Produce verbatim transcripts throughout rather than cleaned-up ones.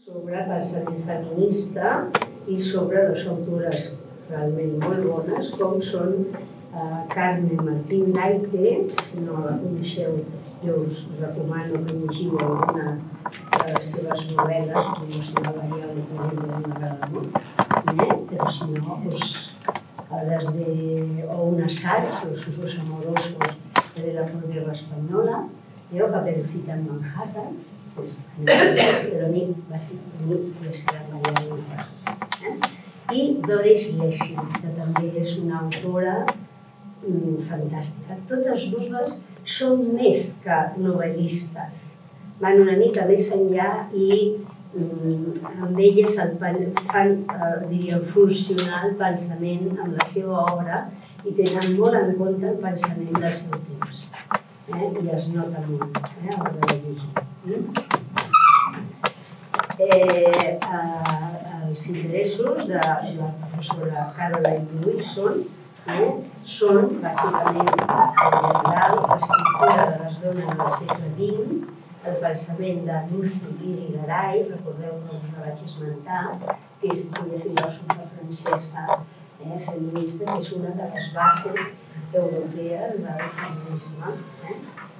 Sobre pensament feminista i sobre dos autores realment molt bones, com són uh, Carmen Martín Gaite. Si no la coneixeu, jo us recomano que llegiu alguna de les seves novel·les, com si no la Maria li podria una novel·la, no? Eh? Però si no, pues, des de, o un assaig, Los usos amorosos de la posguerra espanyola, o Caperucita en Manhattan, però ni va ser ni la seva Maria eh? I Doris Lessing, que també és una autora mm, fantàstica. Totes dues són més que novel·listes, van una mica més enllà i mm, amb elles el, fan, eh, diríem, funcionar el pensament amb la seva obra i tenen molt en compte el pensament del seu temps. Eh? I es nota molt eh, a l'hora de llegir. Mm? Eh, eh, els interessos de la professora Caroline Wilson eh, són bàsicament en general l'escriptura de les dones del segle vint, el pensament de Lucy Irigaray, recordeu que us la vaig esmentar, que és aquella filòsofa francesa eh, feminista, que és una de les bases europees del feminisme. Eh?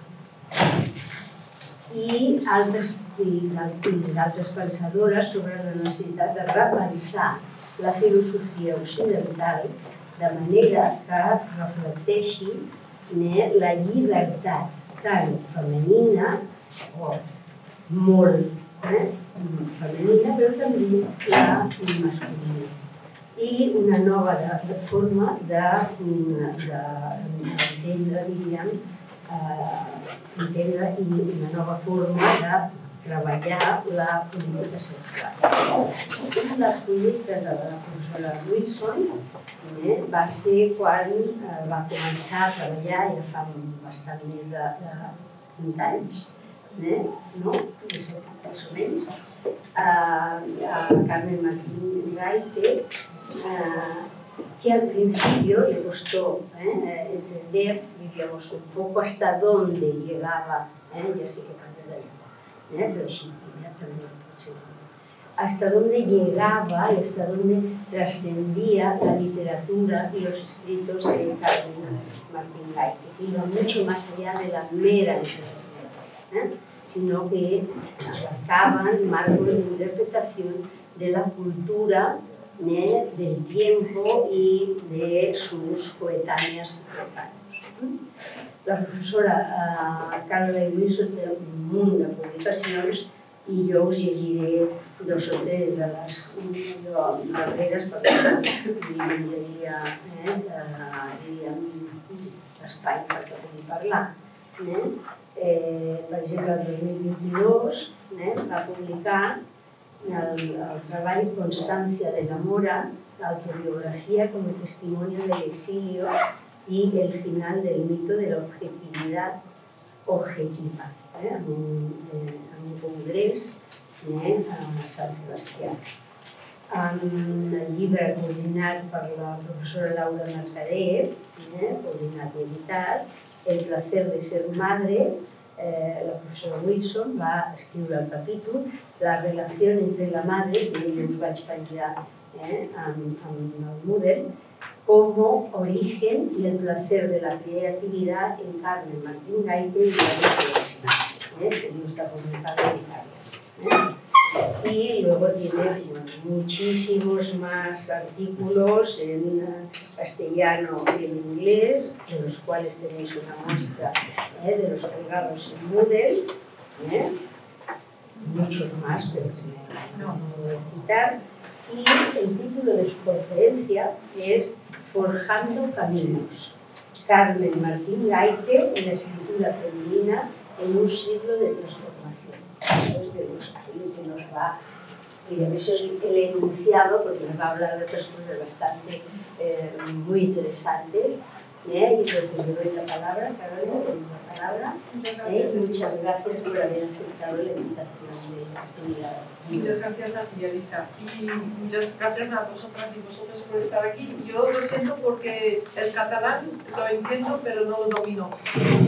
I altres, altres pensadores sobre la necessitat de repensar la filosofia occidental de manera que reflecteixi eh, la llibertat tant femenina, o molt eh, femenina, però també la masculina. I una nova de, de forma d'entendre, diríem, eh, entendre i una nova forma de treballar la política sexual. Un dels projectes de la professora Wilson eh, va ser quan eh, va començar a treballar, ja fa bastant més de, de vint anys, eh, no? Més o menys, a, a Carmen Martín Gaite, eh, que al principio le costó eh, entender, digamos, un poco hasta dónde llegaba, eh, ya sé que parte de allá, eh, pero sí, ya también hasta dónde llegaba y hasta dónde trascendía la literatura y los escritos de Carmen Martín Gaite, que iba mucho más allá de la mera literatura, ¿eh? Sino que abarcaban marcos de interpretación de la cultura, ¿eh? Del tiempo y de sus coetáneas cercanos. La professora uh, Caroline Wilson té un munt de publicacions i jo us llegiré dos o tres de les darreres perquè li menjaria eh, uh, espai perquè pugui parlar. Eh? Eh, per exemple, el dos mil vint-i-dos eh, va publicar el, el treball Constancia de la Mora, autobiografía como testimonio del exilio y el final del mito de la objetividad objetiva, eh, en, un, eh, en un congrés eh, a Sant Sebastià. En el llibre coordinat per la professora Laura Mercader, eh, coordinat i editat, El placer de ser madre, eh, la professora Wilson va escriure el capítol La relació entre la madre, que jo us vaig penjar eh, en, en el Moodle, como origen y el placer de la creatividad en Carmen Martín Gaite y la Reflexión, ¿eh? Que no está publicado en Italia. ¿Eh? Y luego tiene bueno, muchísimos más artículos en castellano y en inglés, de los cuales tenéis una muestra ¿eh? De los colgados en Moodle, ¿eh? Muchos más, pero no lo voy a citar. Y el título de su conferencia es Forjando Caminos, Carmen Martín Gaite en la escritura femenina en un siglo de transformación. Eso es de los que nos va, digamos, eso es el enunciado porque nos va a hablar de otras cosas bastante eh, muy interesantes. ¿Eh? Y entonces le doy la palabra, Carolina, le doy la palabra. Muchas gracias. ¿Eh? Muchas gracias por haber aceptado la invitación de la actividad. Muchas gracias a ti, Elisa, y muchas gracias a vosotras y vosotros por estar aquí. Yo lo siento porque el catalán lo entiendo, pero no lo domino.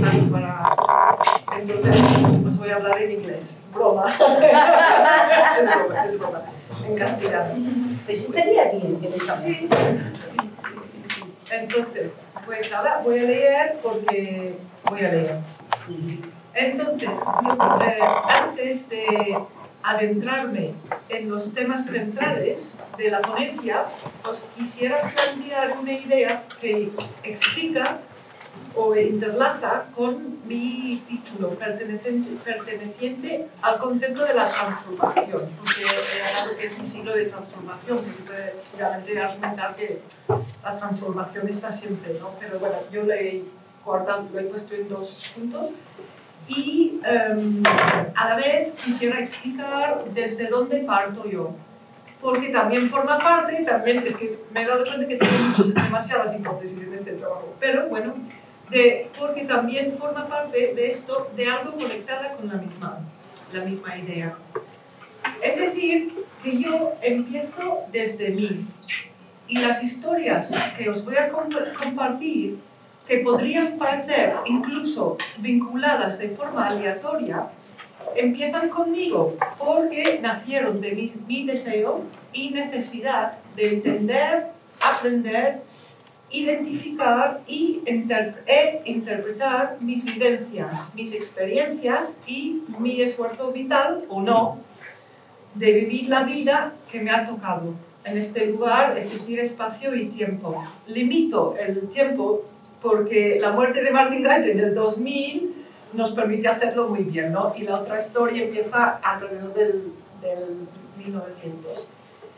Para... Entonces, pues voy a hablar en inglés. Broma. broma, es broma, en castellano. Pues estaría bien que les Sí, sí, sí, sí, sí, sí. Entonces, pues nada, voy a leer porque voy a leer. Entonces, yo, eh, antes de adentrarme en los temas centrales de la ponencia, os quisiera plantear una idea que explica o interlaza con mi título perteneciente, perteneciente al concepto de la transformación, porque he hablado que es un siglo de transformación, que se puede realmente argumentar que la transformación está siempre, ¿no? Pero bueno, yo lo he cortado, lo he puesto en dos puntos. Y um, a la vez quisiera explicar desde dónde parto yo, porque también forma parte, también es que me he dado cuenta que tengo muchas, demasiadas hipótesis en este trabajo, pero bueno, de, porque también forma parte de esto, de algo conectada con la misma, la misma idea. Es decir, que yo empiezo desde mí, y las historias que os voy a comp compartir, que podrían parecer incluso vinculadas de forma aleatoria, empiezan conmigo porque nacieron de mi, mi deseo y necesidad de entender, aprender, identificar y interp e interpretar mis vivencias, mis experiencias y mi esfuerzo vital, o no, de vivir la vida que me ha tocado en este lugar, es decir, espacio y tiempo. Limito el tiempo porque la muerte de Martin Guyte en el dos mil nos permite hacerlo muy bien, ¿no? Y la otra historia empieza alrededor del, del mil novecientos.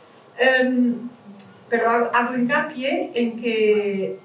Um, pero hago hincapié en que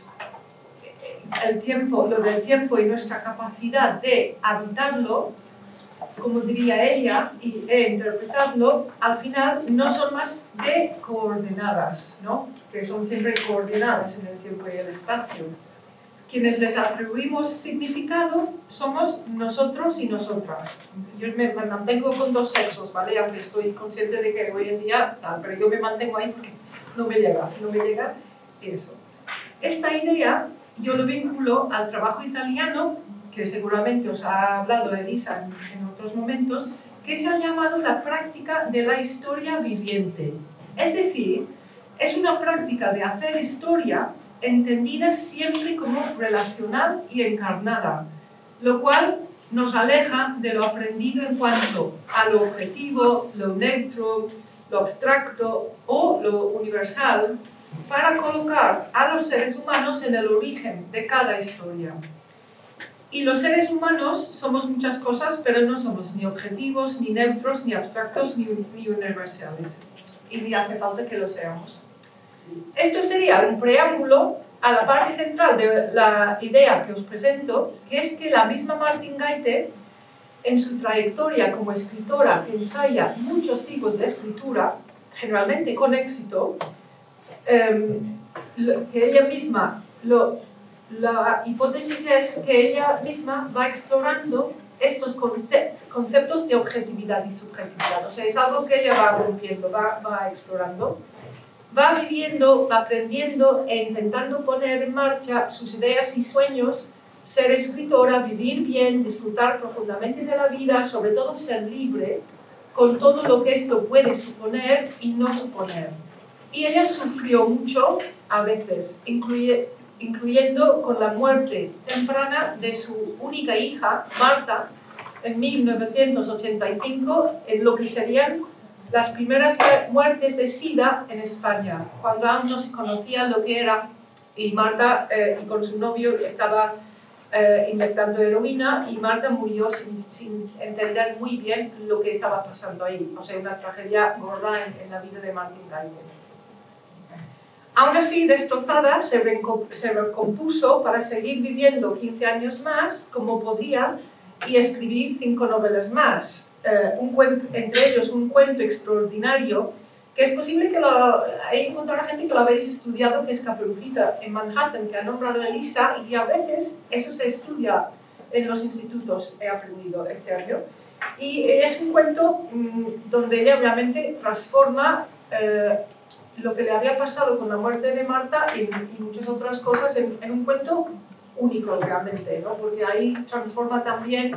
el tiempo, lo del tiempo y nuestra capacidad de habitarlo, como diría ella, y e interpretarlo, al final no son más de coordenadas, ¿no? Que son siempre coordenadas en el tiempo y el espacio. Quienes les atribuimos significado somos nosotros y nosotras. Yo me mantengo con dos sexos, ¿vale? Aunque estoy consciente de que hoy en día, tal, pero yo me mantengo ahí porque no me llega, no me llega eso. Esta idea yo lo vinculo al trabajo italiano, que seguramente os ha hablado Elisa en, en otros momentos, que se ha llamado la práctica de la historia viviente. Es decir, es una práctica de hacer historia entendida siempre como relacional y encarnada, lo cual nos aleja de lo aprendido en cuanto a lo objetivo, lo neutro, lo abstracto o lo universal, para colocar a los seres humanos en el origen de cada historia. Y los seres humanos somos muchas cosas, pero no somos ni objetivos, ni neutros, ni abstractos, ni, ni universales. Y ni hace falta que lo seamos. Esto sería un preámbulo a la parte central de la idea que os presento, que es que la misma Martin Guyte, en su trayectoria como escritora, que ensaya muchos tipos de escritura, generalmente con éxito, eh, lo, que ella misma, lo, la hipótesis es que ella misma va explorando estos conceptos de objetividad y subjetividad. O sea, es algo que ella va rompiendo, va, va explorando. Va viviendo, va aprendiendo e intentando poner en marcha sus ideas y sueños, ser escritora, vivir bien, disfrutar profundamente de la vida, sobre todo ser libre, con todo lo que esto puede suponer y no suponer. Y ella sufrió mucho, a veces, incluye, incluyendo con la muerte temprana de su única hija, Marta, en mil novecientos ochenta y cinco, en lo que serían las primeras muertes de SIDA en España, cuando aún no se conocía lo que era, y Marta eh, y con su novio estaba eh, inyectando heroína, y Marta murió sin, sin entender muy bien lo que estaba pasando ahí. O sea, una tragedia gorda en, en la vida de Martin Guyte. Aún así, destrozada, se, se recompuso para seguir viviendo quince años más, como podía, y escribir cinco novelas más, eh, un cuento, entre ellos un cuento extraordinario, que es posible que lo, hay encontrar gente que lo habéis estudiado, que es Caperucita en Manhattan, que ha nombrado Elisa, y a veces eso se estudia en los institutos, he aprendido este año, y es un cuento mmm, donde ella obviamente transforma eh, lo que le había pasado con la muerte de Marta y, y muchas otras cosas en, en un cuento único realmente, ¿no? Porque ahí transforma también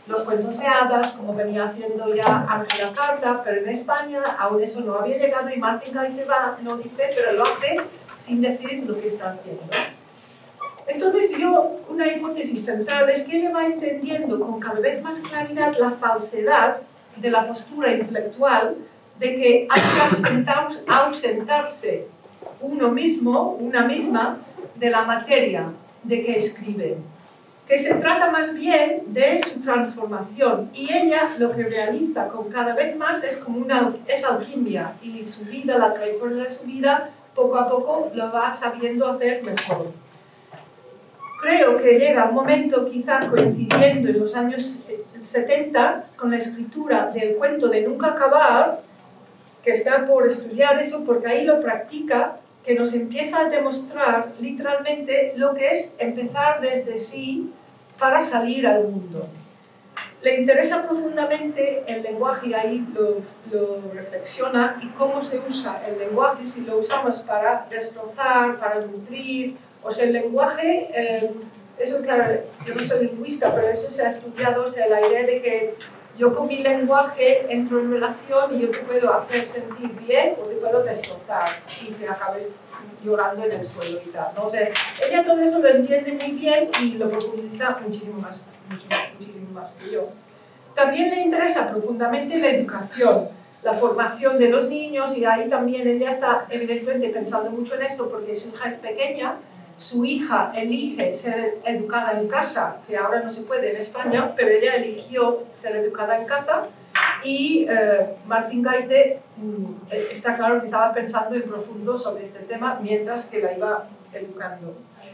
los cuentos de hadas, como venía haciendo ya Ángela Carta, pero en España aún eso no había llegado y Martin Gaite va, no dice, pero lo hace sin decir lo que está haciendo. Entonces yo, una hipótesis central es que ella va entendiendo con cada vez más claridad la falsedad de la postura intelectual de que hay que ausentarse uno mismo, una misma, de la materia de que escribe, que se trata más bien de su transformación, y ella lo que realiza con cada vez más es como una es alquimia, y su vida, la trayectoria de su vida, poco a poco lo va sabiendo hacer mejor. Creo que llega un momento, quizá coincidiendo en los años setenta, con la escritura del cuento de Nunca Acabar, que está por estudiar eso, porque ahí lo practica, que nos empieza a demostrar literalmente lo que es empezar desde sí para salir al mundo. Le interesa profundamente el lenguaje, y ahí lo, lo reflexiona, y cómo se usa el lenguaje, si lo usamos para destrozar, para nutrir. O sea, el lenguaje, eh, eso claro, yo no soy lingüista, pero eso se ha estudiado, o sea, la idea de que yo con mi lenguaje entro en relación y yo te puedo hacer sentir bien o te puedo destrozar y te acabes llorando en el suelo y tal, ¿no? O sea, ella todo eso lo entiende muy bien y lo profundiza muchísimo más, muchísimo, muchísimo más que yo. También le interesa profundamente la educación, la formación de los niños, y ahí también ella está evidentemente pensando mucho en eso porque su hija es pequeña. Su hija elige ser educada en casa, que ahora no se puede en España, pero ella eligió ser educada en casa, y eh, Martin Gaite mm, está claro que estaba pensando en profundo sobre este tema mientras que la iba educando.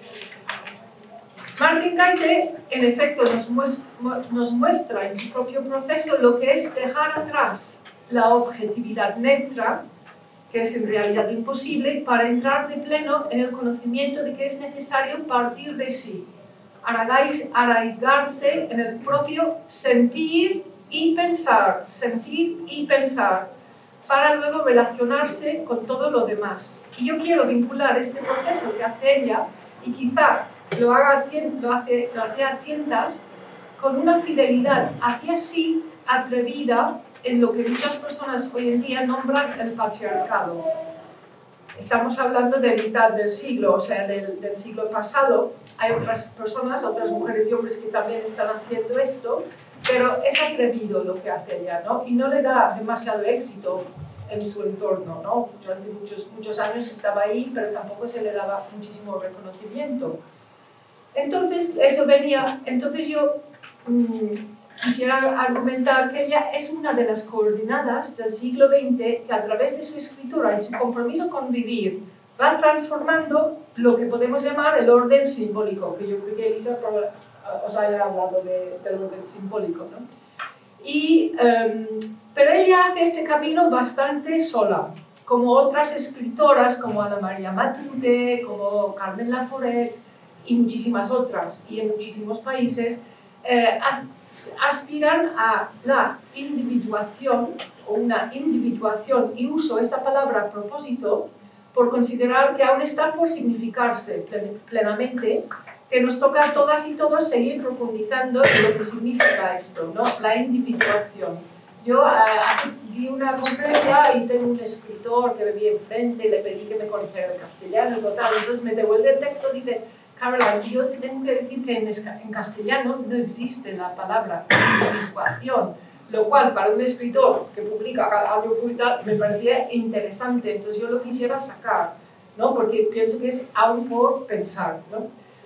Martin Gaite, en efecto, nos muestra, nos muestra en su propio proceso lo que es dejar atrás la objetividad neutra, que es en realidad imposible, para entrar de pleno en el conocimiento de que es necesario partir de sí, arraigarse en el propio sentir y pensar, sentir y pensar, para luego relacionarse con todo lo demás. Y yo quiero vincular este proceso que hace ella, y quizá lo, haga, lo, hace, lo hace a tientas, con una fidelidad hacia sí atrevida, en lo que muchas personas hoy en día nombran el patriarcado. Estamos hablando de mitad del siglo, o sea, del, del siglo pasado. Hay otras personas, otras mujeres y hombres que también están haciendo esto, pero es atrevido lo que hace ella, ¿no? Y no le da demasiado éxito en su entorno, ¿no? Durante muchos, muchos años estaba ahí, pero tampoco se le daba muchísimo reconocimiento. Entonces, eso venía, entonces yo... Mmm, quisiera argumentar que ella es una de las coordinadas del siglo veinte que a través de su escritura y su compromiso con vivir va transformando lo que podemos llamar el orden simbólico, que yo creo que Elisa os haya hablado de, del orden simbólico, ¿no? Y, um, pero ella hace este camino bastante sola, como otras escritoras como Ana María Matute, como Carmen Laforet y muchísimas otras, y en muchísimos países, eh, aspiran a la individuación o una individuación, y uso esta palabra a propósito por considerar que aún está por significarse plenamente, que nos toca a todas y todos seguir profundizando en lo que significa esto, ¿no? La individuación. Yo uh, di una conferencia y tengo un escritor que me vi enfrente y le pedí que me corrigiera el castellano, total, entonces me devuelve el texto y dice: Caroline, yo te tengo que decir que en castellano no existe la palabra individuación, lo cual para un escritor que publica algo brutal me parecía interesante, entonces yo lo quisiera sacar, ¿no? Porque pienso que es aún por pensar, ¿no?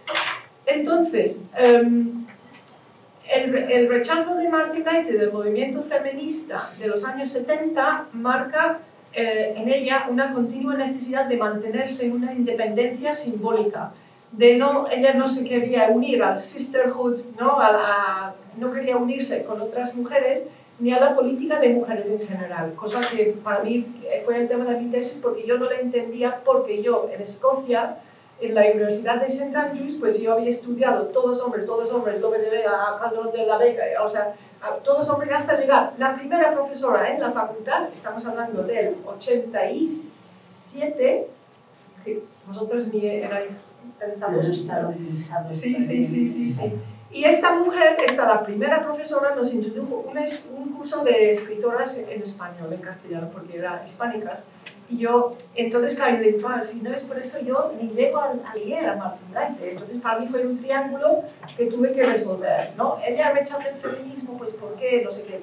Entonces, um, el, el rechazo de Martin Gaite del movimiento feminista de los años setenta marca eh, en ella una continua necesidad de mantenerse en una independencia simbólica. De no, ella no se quería unir al sisterhood, ¿no? A la, no quería unirse con otras mujeres, ni a la política de mujeres en general, cosa que para mí fue el tema de mi tesis porque yo no la entendía, porque yo en Escocia, en la Universidad de Saint Andrews, pues yo había estudiado todos hombres, todos hombres, lo que debe a Calderón de la Vega, o sea, a todos hombres hasta llegar. La primera profesora en la facultad, estamos hablando del ochenta y siete, que vosotros ni erais pensados. No estaban pensados. Sí, sí, sí, sí, sí. Y esta mujer, esta la primera profesora, nos introdujo un, un curso de escritoras en español, en castellano, porque eran hispánicas. Y yo, entonces, claro, yo digo, ah, si no es por eso, yo ni llego a, a leer a Martín Gaite. Entonces, para mí fue un triángulo que tuve que resolver, ¿no? Ella rechaza el feminismo, pues, ¿por qué? No sé qué.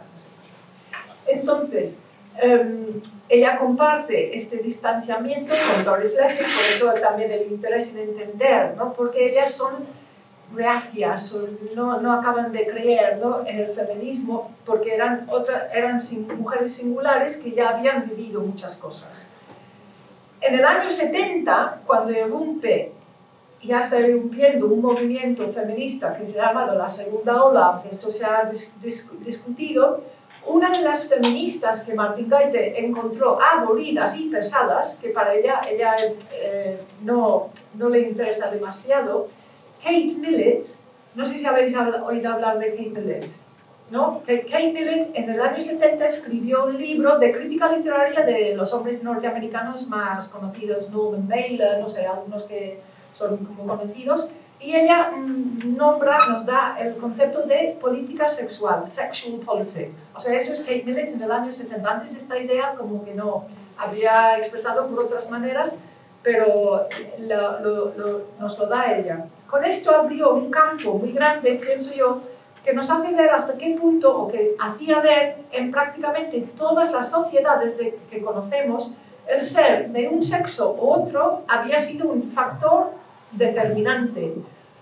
Entonces, um, ella comparte este distanciamiento con Doris Lessing, por eso también el interés en entender, ¿no? Porque ellas son reacias o no, no acaban de creer, ¿no?, en el feminismo porque eran, otra, eran sin, mujeres singulares que ya habían vivido muchas cosas. En el año setenta, cuando irrumpe, y ya está irrumpiendo un movimiento feminista que se ha llamado la segunda ola, esto se ha dis, dis, discutido, una de las feministas que Martín Gaite encontró aburridas y pesadas, que para ella, ella eh, no, no le interesa demasiado, Kate Millett, no sé si habéis oído hablar de Kate Millett, ¿no? Kate Millett en el año setenta escribió un libro de crítica literaria de los hombres norteamericanos más conocidos, Norman Mailer, no sé, algunos que son como conocidos, y ella mmm, nombra, nos da el concepto de política sexual, sexual politics. O sea, eso es Kate Millett en el año setenta. Antes esta idea como que no había expresado por otras maneras, pero lo, lo, lo, nos lo da ella. Con esto abrió un campo muy grande, pienso yo, que nos hace ver hasta qué punto, o que hacía ver en prácticamente todas las sociedades de, que conocemos, el ser de un sexo u otro había sido un factor determinante.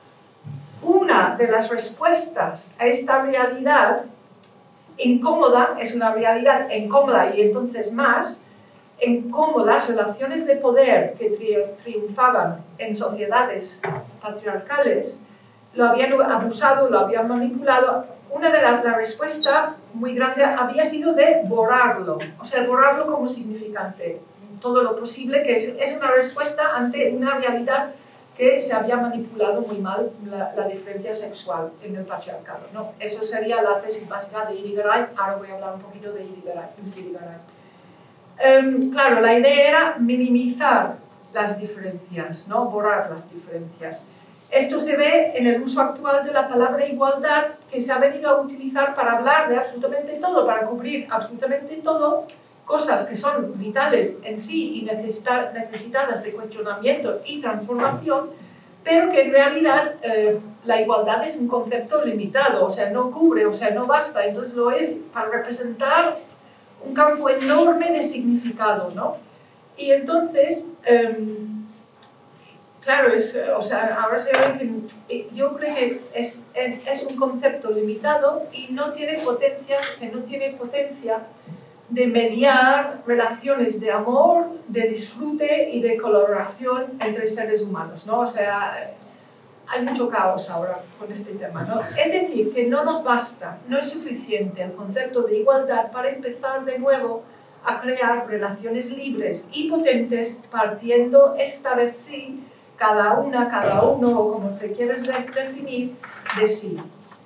Una de las respuestas a esta realidad incómoda, es una realidad incómoda y entonces más, en cómo las relaciones de poder que tri triunfaban en sociedades patriarcales lo habían abusado, lo habían manipulado. Una de las la respuestas muy grande había sido de borrarlo, o sea, borrarlo como significante, todo lo posible, que es, es una respuesta ante una realidad que se había manipulado muy mal, la, la diferencia sexual en el patriarcado, ¿no? Eso sería la tesis básica de Irigaray. Ahora voy a hablar un poquito de Irigaray. Um, claro, la idea era minimizar las diferencias, ¿no? Borrar las diferencias. Esto se ve en el uso actual de la palabra igualdad, que se ha venido a utilizar para hablar de absolutamente todo, para cubrir absolutamente todo, cosas que son vitales en sí y necesita, necesitadas de cuestionamiento y transformación, pero que en realidad eh, la igualdad es un concepto limitado, o sea, no cubre, o sea, no basta, entonces lo es para representar un campo enorme de significado, ¿no? Y entonces, um, claro, es, o sea, ahora se ve que yo creo que es, es un concepto limitado y no tiene potencia, que no tiene potencia de mediar relaciones de amor, de disfrute y de colaboración entre seres humanos, ¿no? O sea, hay mucho caos ahora con este tema, ¿no? Es decir, que no nos basta, no es suficiente el concepto de igualdad para empezar de nuevo a crear relaciones libres y potentes, partiendo esta vez sí, cada una, cada uno, o como te quieres definir, de sí.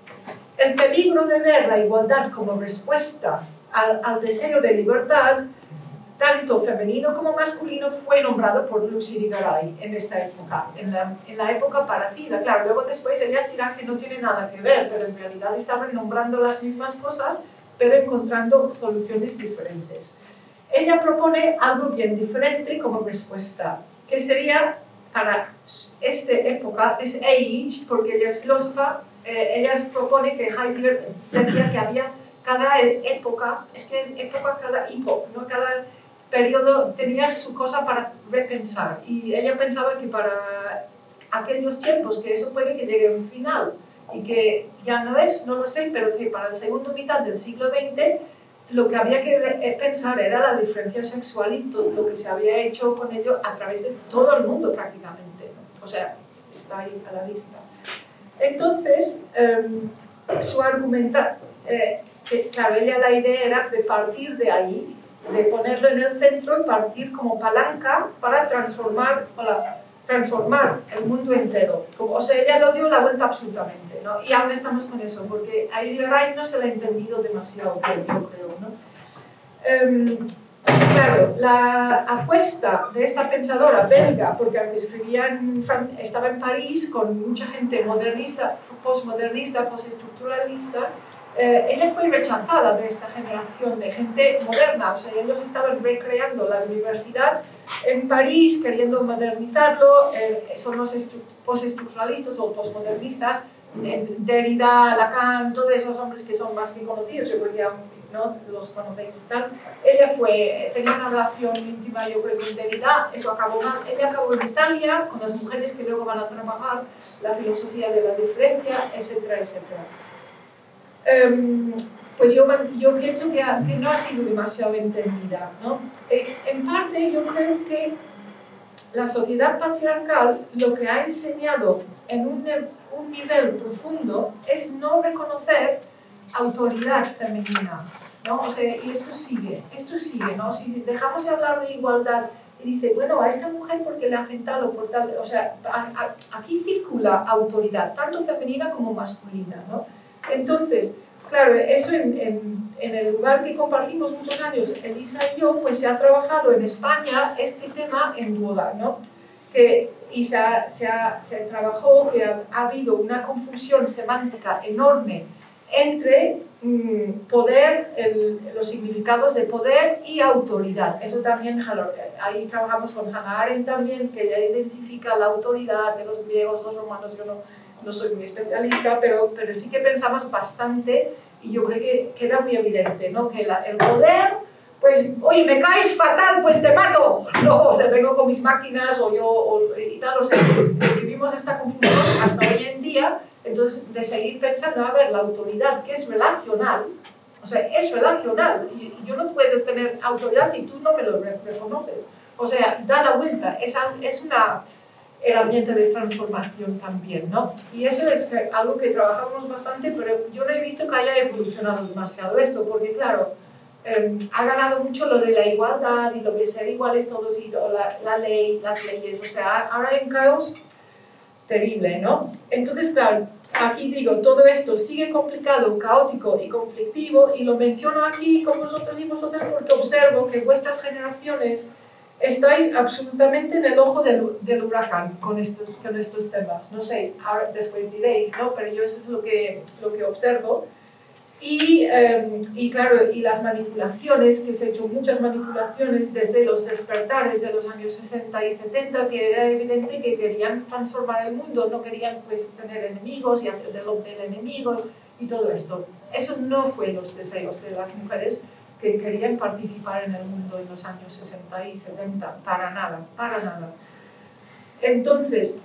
El peligro de ver la igualdad como respuesta al, al deseo de libertad, tanto femenino como masculino, fue nombrado por Lucy Irigaray en esta época, en la, en la época parecida. Claro, luego después ellas dirán que no tiene nada que ver, pero en realidad estaban nombrando las mismas cosas, pero encontrando soluciones diferentes. Ella propone algo bien diferente como respuesta, que sería para esta época, this age, porque ella es filósofa, eh, ella propone que Heidegger decía que había cada época, es que época, cada época, ¿no? Cada periodo tenía su cosa para repensar, y ella pensaba que para aquellos tiempos, que eso puede que llegue a un final, y que ya no es, no lo sé, pero que para la segunda mitad del siglo veinte lo que había que pensar era la diferencia sexual y todo lo que se había hecho con ello a través de todo el mundo prácticamente, ¿no? O sea, está ahí a la vista. Entonces, um, su argumenta, eh, que, claro, ella la idea era de partir de ahí, de ponerlo en el centro y partir como palanca para transformar, para transformar el mundo entero. Como, o sea, ella lo dio la vuelta absolutamente, ¿no? Y aún estamos con eso, porque a Irigaray no se le ha entendido demasiado bien, yo creo, ¿no? Um, claro, la apuesta de esta pensadora belga, porque aunque escribía en Fran- estaba en París con mucha gente modernista, postmodernista, postestructuralista, eh, ella fue rechazada de esta generación de gente moderna, o sea, ellos estaban recreando la universidad en París, queriendo modernizarlo, eh, son los postestructuralistas o postmodernistas, Derrida, Lacan, todos esos hombres que son más que conocidos, yo creo que ¿no? los conocéis y tal. Ella fue, tenía una relación íntima, yo creo, con Derrida, eso acabó mal. Ella acabó en Italia con las mujeres que luego van a trabajar la filosofía de la diferencia, etcétera, etcétera. Um, pues yo, yo pienso que, que no ha sido demasiado entendida, ¿no? Eh, en parte yo creo que la sociedad patriarcal lo que ha enseñado en un, un nivel profundo es no reconocer autoridad femenina, ¿no? O sea, y esto sigue, esto sigue, ¿no? Si dejamos de hablar de igualdad y dice, bueno, a esta mujer porque le hacen tal o por tal, o sea, a, a, aquí circula autoridad, tanto femenina como masculina, ¿no? Entonces, claro, eso en, en, en el lugar que compartimos muchos años, Elisa y yo, pues se ha trabajado en España este tema en duda, ¿no? Que, y se, ha, se, ha, se trabajó que ha, ha habido una confusión semántica enorme entre mmm, poder, el, los significados de poder y autoridad. Eso también, ahí trabajamos con Hannah Arendt también, que ella identifica la autoridad de los griegos, los romanos, yo no, no soy muy especialista, pero, pero sí que pensamos bastante, y yo creo que queda muy evidente, ¿no? Que la, el poder, pues, oye, me caes fatal, pues te mato, no, o sea, vengo con mis máquinas, o yo, o, y tal, o sea, vivimos esta confusión hasta hoy en día. Entonces, de seguir pensando, a ver, la autoridad que es relacional, o sea, es relacional, y yo no puedo tener autoridad si tú no me lo reconoces. O sea, da la vuelta, es, es una herramienta de transformación también, ¿no? Y eso es algo que trabajamos bastante, pero yo no he visto que haya evolucionado demasiado esto, porque claro, eh, ha ganado mucho lo de la igualdad y lo de ser iguales todos y todo, la, la ley, las leyes, o sea, ahora hay un caos terrible, ¿no? Entonces, claro, aquí digo, todo esto sigue complicado, caótico y conflictivo, y lo menciono aquí con vosotros y vosotras porque observo que vuestras generaciones estáis absolutamente en el ojo del, del huracán con, esto, con estos temas. No sé, ahora después diréis, ¿no? Pero yo eso es lo que, lo que observo. Y, eh, y claro, y las manipulaciones, que se han hecho muchas manipulaciones desde los despertares de los años sesenta y setenta, que era evidente que querían transformar el mundo, no querían pues tener enemigos y hacer del hombre el enemigo y todo esto. Eso no fue los deseos de las mujeres que querían participar en el mundo en los años sesenta y setenta, para nada, para nada. Entonces,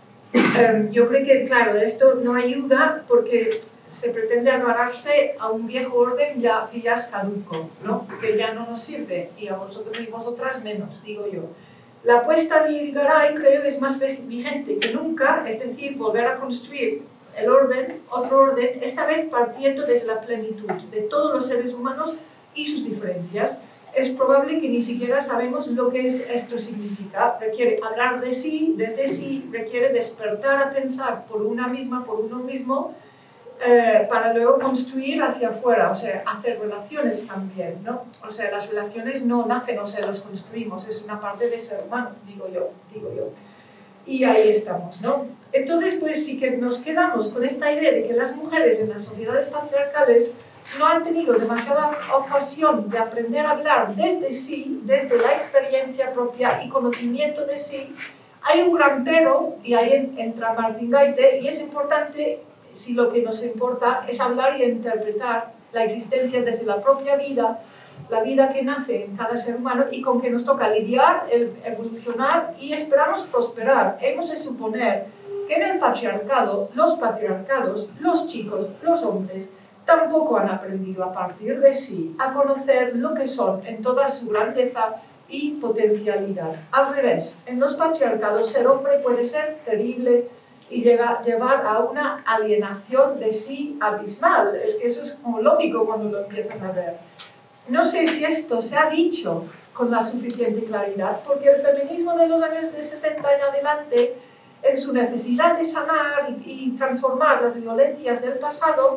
eh, yo creo que, claro, esto no ayuda porque se pretende agarrarse a un viejo orden ya, que ya es caduco, ¿no? Que ya no nos sirve, y a vosotros y vosotras menos, digo yo. La apuesta de Irigaray, creo, es más vigente que nunca, es decir, volver a construir el orden, otro orden, esta vez partiendo desde la plenitud de todos los seres humanos y sus diferencias. Es probable que ni siquiera sabemos lo que es esto significa. Requiere hablar de sí, desde sí, requiere despertar a pensar por una misma, por uno mismo, Eh, para luego construir hacia afuera, o sea, hacer relaciones también, ¿no? O sea, las relaciones no nacen, o sea, las construimos, es una parte de ser humano, digo yo, digo yo. Y ahí estamos, ¿no? Entonces, pues sí que nos quedamos con esta idea de que las mujeres en las sociedades patriarcales no han tenido demasiada ocasión de aprender a hablar desde sí, desde la experiencia propia y conocimiento de sí. Hay un gran pero, y ahí entra Martin Gaite, y es importante si lo que nos importa es hablar y interpretar la existencia desde la propia vida, la vida que nace en cada ser humano y con que nos toca lidiar, evolucionar y esperamos prosperar. Hemos de suponer que en el patriarcado, los patriarcados, los chicos, los hombres, tampoco han aprendido a partir de sí a conocer lo que son en toda su grandeza y potencialidad. Al revés, en los patriarcados ser hombre puede ser terrible, y llega, llevar a una alienación de sí abismal. Es que eso es como lógico cuando lo empiezas a ver. No sé si esto se ha dicho con la suficiente claridad, porque el feminismo de los años sesenta en adelante, en su necesidad de sanar y, y transformar las violencias del pasado,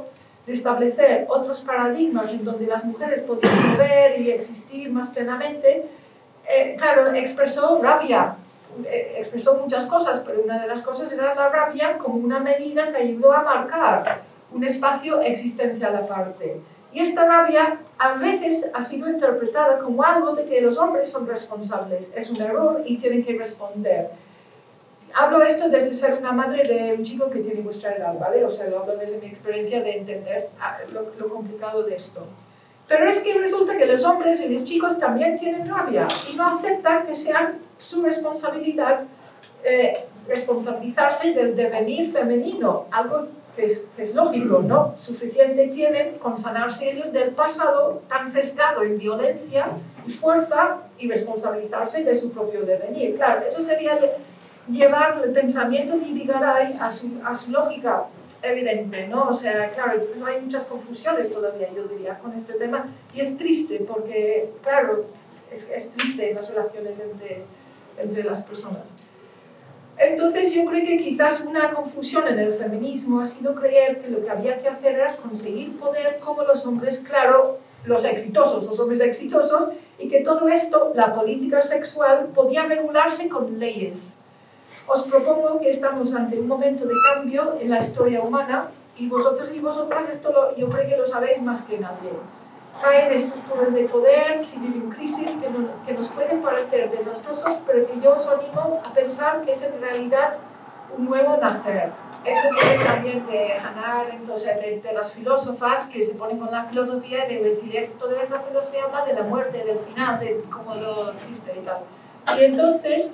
de establecer otros paradigmas en donde las mujeres podían mover y existir más plenamente, eh, claro, expresó rabia, eh, expresó muchas cosas, pero una de las cosas era la rabia como una medida que ayudó a marcar un espacio existencial aparte. Y esta rabia a veces ha sido interpretada como algo de que los hombres son responsables, es un error y tienen que responder. Hablo esto desde ser una madre de un chico que tiene vuestra edad, ¿vale? O sea, lo hablo desde mi experiencia de entender lo, lo complicado de esto. Pero es que resulta que los hombres y los chicos también tienen rabia y no aceptan que sea su responsabilidad eh, responsabilizarse del devenir femenino, algo que es, que es lógico, ¿no? Suficiente tienen con sanarse ellos del pasado tan sesgado en violencia y fuerza y responsabilizarse de su propio devenir. Claro, eso sería llevar el pensamiento de Irigaray a su, a su lógica evidente, ¿no? O sea, claro, entonces hay muchas confusiones todavía, yo diría, con este tema, y es triste porque, claro, es, es triste en las relaciones entre, entre las personas. Entonces yo creo que quizás una confusión en el feminismo ha sido creer que lo que había que hacer era conseguir poder como los hombres, claro, los exitosos, los hombres exitosos, y que todo esto, la política sexual, podía regularse con leyes. Os propongo que estamos ante un momento de cambio en la historia humana y vosotros y vosotras esto lo, yo creo que lo sabéis más que nadie. Caen estructuras de poder, se viven crisis que, no, que nos pueden parecer desastrosos, pero que yo os animo a pensar que es en realidad un nuevo nacer. Eso viene también de Hannah Arendt, o sea, de, de las filósofas que se ponen con la filosofía de decir, toda esta filosofía habla de la muerte, del final, de cómo lo triste y tal. Y entonces,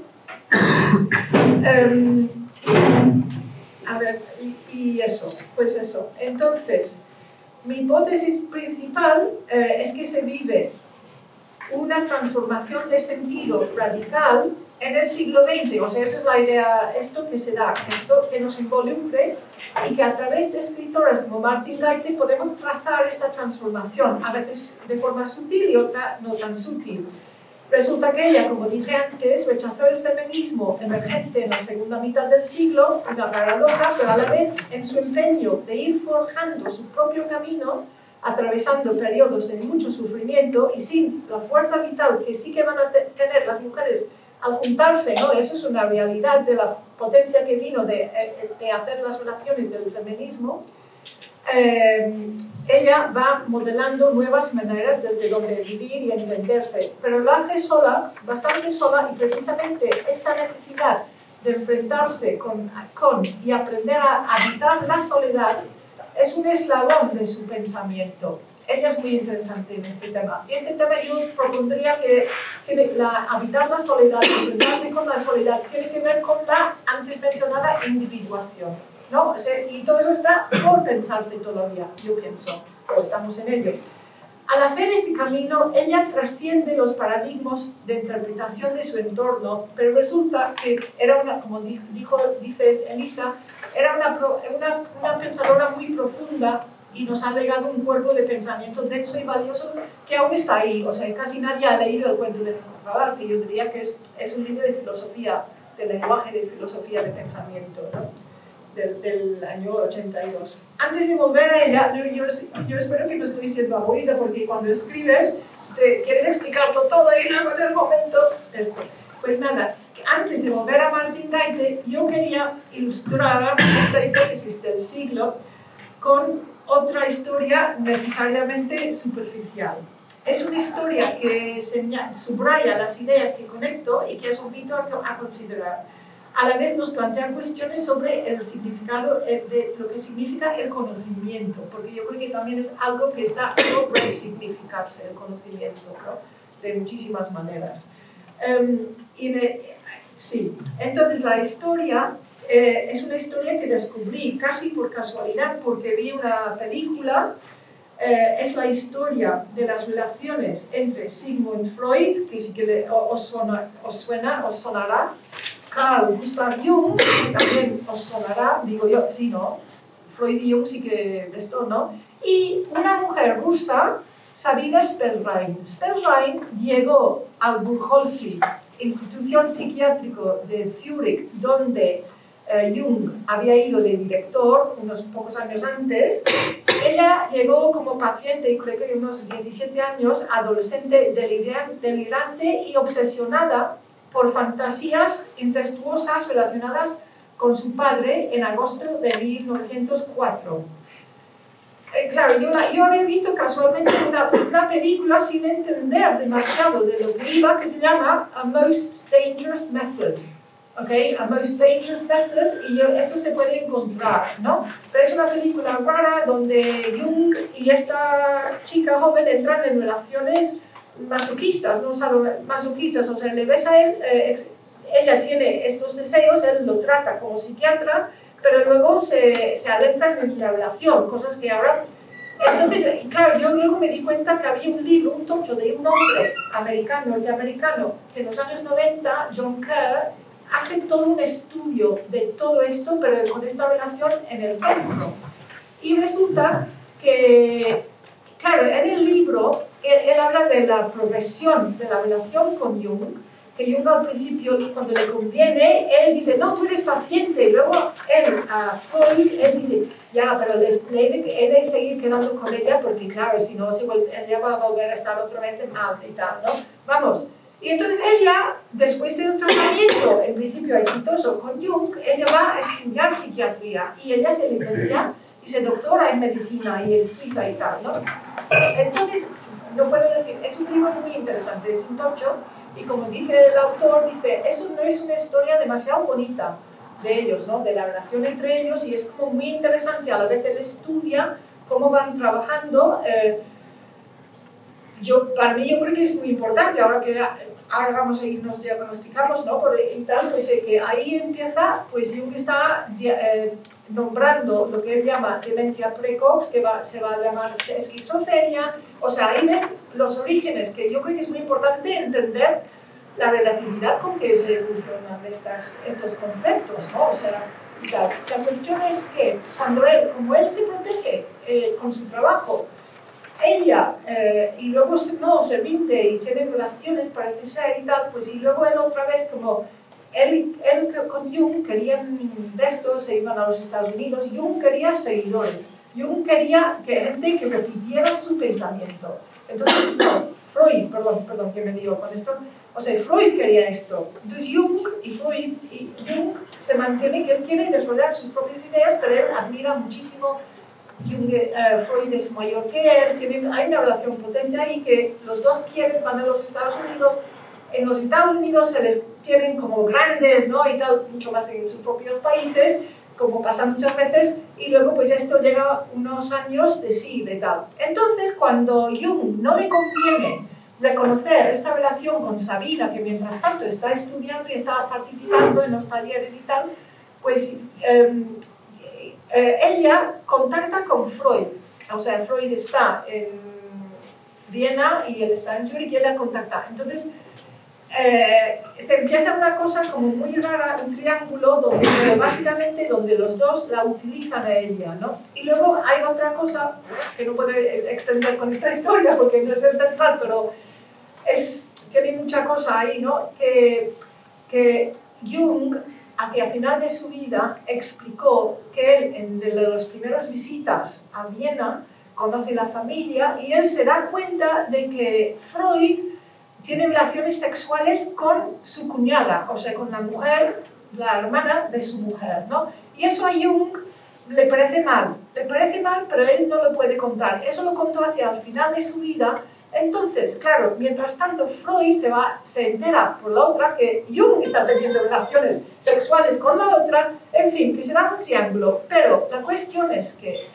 um, a ver, y, y eso, pues eso. Entonces, mi hipótesis principal eh, es que se vive una transformación de sentido radical en el siglo veinte, o sea, esa es la idea, esto que se da, esto que nos involucre y que a través de escritoras como Martin Gaite podemos trazar esta transformación, a veces de forma sutil y otra no tan sutil. Resulta que ella, como dije antes, rechazó el feminismo emergente en la segunda mitad del siglo, una paradoja, pero a la vez en su empeño de ir forjando su propio camino, atravesando periodos de mucho sufrimiento y sin la fuerza vital que sí que van a te tener las mujeres al juntarse, ¿no? Eso es una realidad de la potencia que vino de, de hacer las relaciones del feminismo. Eh, ella va modelando nuevas maneras desde donde vivir y entenderse, pero lo hace sola, bastante sola, y precisamente esta necesidad de enfrentarse con, con y aprender a habitar la soledad es un eslabón de su pensamiento. Ella es muy interesante en este tema. Y este tema yo propondría que tiene la, habitar la soledad, enfrentarse con la soledad, tiene que ver con la antes mencionada individuación, ¿no? O sea, y todo eso está por pensarse todavía, yo pienso, o estamos en ello. Al hacer este camino, ella trasciende los paradigmas de interpretación de su entorno, pero resulta que era una, como dijo, dice Elisa, era una, una, una pensadora muy profunda y nos ha legado un cuerpo de pensamiento denso y valioso que aún está ahí. O sea, casi nadie ha leído el cuento de Rocabarty. Yo diría que es, es un libro de filosofía, de lenguaje, de filosofía de pensamiento, ¿no? Del, del año ochenta y dos. Antes de volver a ella, yo, yo espero que no estoy siendo aburrida, porque cuando escribes te quieres explicarlo todo y luego en el momento esto. Pues nada, antes de volver a Martin Gaite, yo quería ilustrar esta hipótesis del siglo con otra historia necesariamente superficial. Es una historia que señala, subraya las ideas que conecto y que os invito a, a considerar. A la vez nos plantean cuestiones sobre el significado de lo que significa el conocimiento, porque yo creo que también es algo que está por resignificarse, el conocimiento, ¿no? De muchísimas maneras. Um, y de, sí, entonces la historia eh, es una historia que descubrí casi por casualidad, porque vi una película. Eh, es la historia de las relaciones entre Sigmund Freud, que sí que le, os, suena, os suena, os sonará, Carl Gustav Jung, que también os sonará, digo yo, sí, ¿no? Freud y Jung sí que de esto, ¿no? Y una mujer rusa, Sabina Spellrein. Spellrein llegó al Buchholz, institución psiquiátrica de Zúrich, donde eh, Jung había ido de director unos pocos años antes, ella llegó como paciente, y creo que unos diecisiete años, adolescente delirante y obsesionada por fantasías incestuosas relacionadas con su padre en agosto de mil novecientos cuatro. Eh, claro, yo, yo había visto casualmente una, una película sin entender demasiado de lo que iba, que se llama A Most Dangerous Method. Okay, A Most Dangerous Method, y yo, esto se puede encontrar, ¿no? Pero es una película rara donde Jung y esta chica joven entran en relaciones masoquistas, no masoquistas, o sea, le ves a él, eh, ex, ella tiene estos deseos, él lo trata como psiquiatra, pero luego se, se adentran en la relación, cosas que ahora... Entonces, claro, yo luego me di cuenta que había un libro, un tocho de un hombre americano, norteamericano, que en los años noventa, John Kerr, hace todo un estudio de todo esto, pero con esta relación en el centro. Y resulta que, claro, en el libro, él, él habla de la progresión de la relación con Jung, que Jung al principio, cuando le conviene, él dice, no, tú eres paciente, y luego él, a Freud, él dice, ya, pero le, le he, de, he de seguir quedando con ella, porque claro, si no, se vuelve, ella va a volver a estar otra vez mal y tal, ¿no? Vamos. Y entonces ella, después de un tratamiento, en principio exitoso con Jung, ella va a estudiar psiquiatría, y ella se licencia y se doctora en medicina y en Suiza y tal, ¿no? Entonces, no puedo decir, es un libro muy interesante, es un tocho. Y como dice el autor, dice, eso no es una historia demasiado bonita de ellos, ¿no? De la relación entre ellos, y es como muy interesante, a la vez él estudia cómo van trabajando. Eh, yo, para mí yo creo que es muy importante, ahora que ahora vamos a irnos diagnosticamos, ¿no? Por, y tal, pues eh, que ahí empieza, pues Jung está eh, nombrando lo que él llama demencia precoz, que va, se va a llamar esquizofrenia. O sea, ahí ves los orígenes, que yo creo que es muy importante entender la relatividad con que se evolucionan estas, estos conceptos, ¿no? O sea, la, la cuestión es que cuando él, como él se protege eh, con su trabajo, ella, eh, y luego no, se rinde y tiene relaciones, parece ser, y tal, pues y luego él otra vez, como él, él con Jung querían de estos, se iban a los Estados Unidos, Jung quería seguidores, Jung quería que gente que repitiera su pensamiento. Entonces, no, Freud, perdón, perdón que me digo con esto, o sea, Freud quería esto. Entonces Jung y Freud, y Jung se mantiene que él quiere desarrollar sus propias ideas, pero él admira muchísimo. Jung, uh, Freud es mayor que él, tiene, hay una relación potente ahí que los dos quieren, van a los Estados Unidos. En los Estados Unidos se les tienen como grandes, ¿no? Y tal, mucho más en sus propios países, como pasa muchas veces, y luego pues esto llega unos años de sí, de tal. Entonces, cuando Jung no le conviene reconocer esta relación con Sabina, que mientras tanto está estudiando y está participando en los talleres y tal, pues eh, eh, ella contacta con Freud. O sea, Freud está en Viena y él está en Zúrich y ella contacta. Entonces, eh, se empieza una cosa como muy rara, un triángulo, donde básicamente donde los dos la utilizan a ella, ¿no? Y luego hay otra cosa que no puedo extender con esta historia porque no es el central, pero es, tiene mucha cosa ahí, ¿no? Que, que Jung, hacia final de su vida, explicó que él, en de las primeras visitas a Viena, conoce la familia y él se da cuenta de que Freud tiene relaciones sexuales con su cuñada, o sea, con la mujer, la hermana de su mujer, ¿no? Y eso a Jung le parece mal, le parece mal, pero él no lo puede contar. Eso lo contó hacia el final de su vida. Entonces, claro, mientras tanto Freud se, va, se entera por la otra que Jung está teniendo relaciones sexuales con la otra, en fin, que será un triángulo. Pero la cuestión es que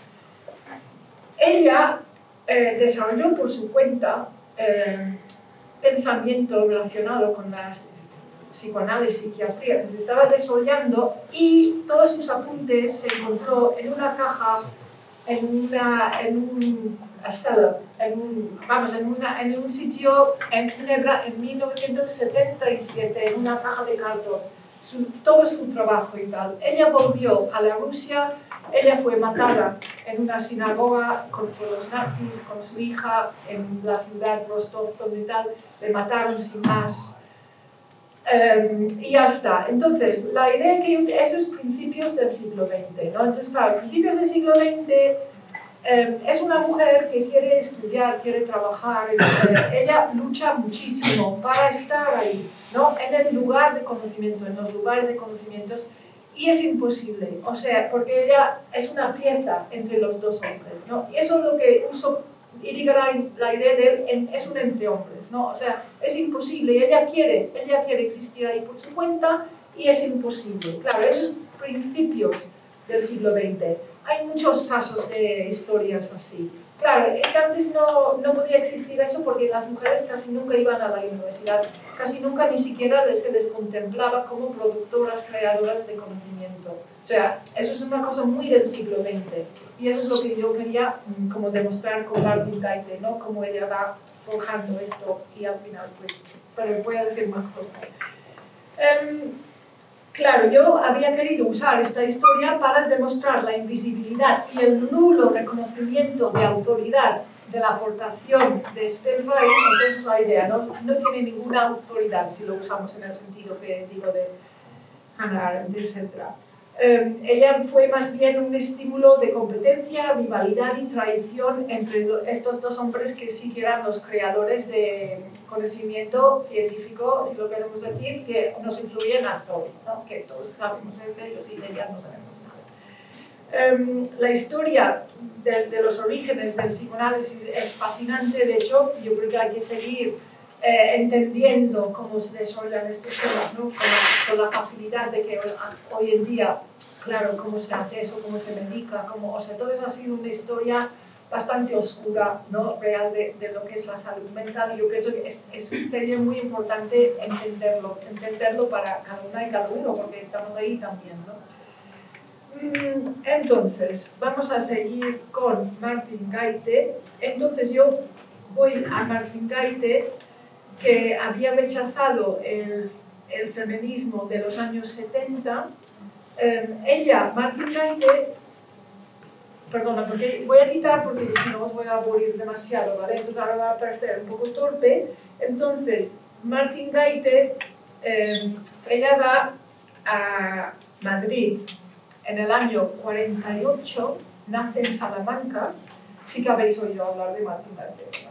ella eh, desarrolló por su cuenta eh, pensamiento relacionado con la psicoanálisis, psiquiatría que se estaba desarrollando, y todos sus apuntes se encontró en una caja, en, una, en un cellar, en un, vamos, en, una, en un sitio en Ginebra en mil novecientos setenta y siete, en una caja de cartón, su, todo su trabajo y tal. Ella volvió a la Rusia, ella fue matada en una sinagoga con, por los nazis, con su hija en la ciudad Rostov, donde tal, le mataron sin más. Um, y ya está. Entonces, la idea que yo, esos principios del siglo veinte, ¿no? Entonces, claro, principios del siglo veinte um, es una mujer que quiere estudiar, quiere trabajar, entonces, ella lucha muchísimo para estar ahí, ¿no? En el lugar de conocimiento, en los lugares de conocimientos, y es imposible, o sea, porque ella es una pieza entre los dos hombres, ¿no? Y eso es lo que uso. Y diga la, la idea de él es un entre hombres, ¿no? O sea, es imposible, y ella quiere, ella quiere existir ahí por su cuenta y es imposible. Claro, esos principios del siglo veinte. Hay muchos casos de historias así. Claro, es que antes no, no podía existir eso porque las mujeres casi nunca iban a la universidad, casi nunca ni siquiera se les contemplaba como productoras, creadoras de conocimiento. O sea, eso es una cosa muy del siglo veinte y eso es lo que yo quería como demostrar con Martin Gaite, ¿no? Cómo ella va forjando esto y al final, pues, pero voy a decir más cosas. Um, Claro, yo había querido usar esta historia para demostrar la invisibilidad y el nulo reconocimiento de autoridad de la aportación de Sten Rein, pues esa es la idea, ¿no? No tiene ninguna autoridad si lo usamos en el sentido que digo de Hannah Arendt, etcétera. Eh, ella fue más bien un estímulo de competencia, rivalidad y traición entre estos dos hombres que sí que eran los creadores de conocimiento científico, si lo queremos decir, que nos influyen hasta hoy, ¿no? Que todos sabemos de ellos y de ellas no sabemos nada. Um, la historia de, de los orígenes del psicoanálisis es fascinante, de hecho, yo creo que hay que seguir eh, entendiendo cómo se desarrollan estos temas, ¿no? con, con la facilidad de que hoy, hoy en día, claro, cómo se hace eso, cómo se medica, cómo, o sea, todo eso ha sido una historia bastante oscura, ¿no? Real de, de lo que es la salud mental, y yo pienso que es, es, sería muy importante entenderlo, entenderlo para cada una y cada uno, porque estamos ahí también, ¿no? Entonces, vamos a seguir con Martin Gaite. Entonces yo voy a Martin Gaite, que había rechazado el, el feminismo de los años setenta. Eh, ella, Martin Gaite, perdona, porque voy a quitar porque si no os voy a aburrir demasiado, ¿vale? Entonces ahora va a parecer un poco torpe. Entonces, Martin Gaite, eh, ella va a Madrid en el año cuarenta y ocho, nace en Salamanca. Sí que habéis oído hablar de Martin Gaite, ¿verdad?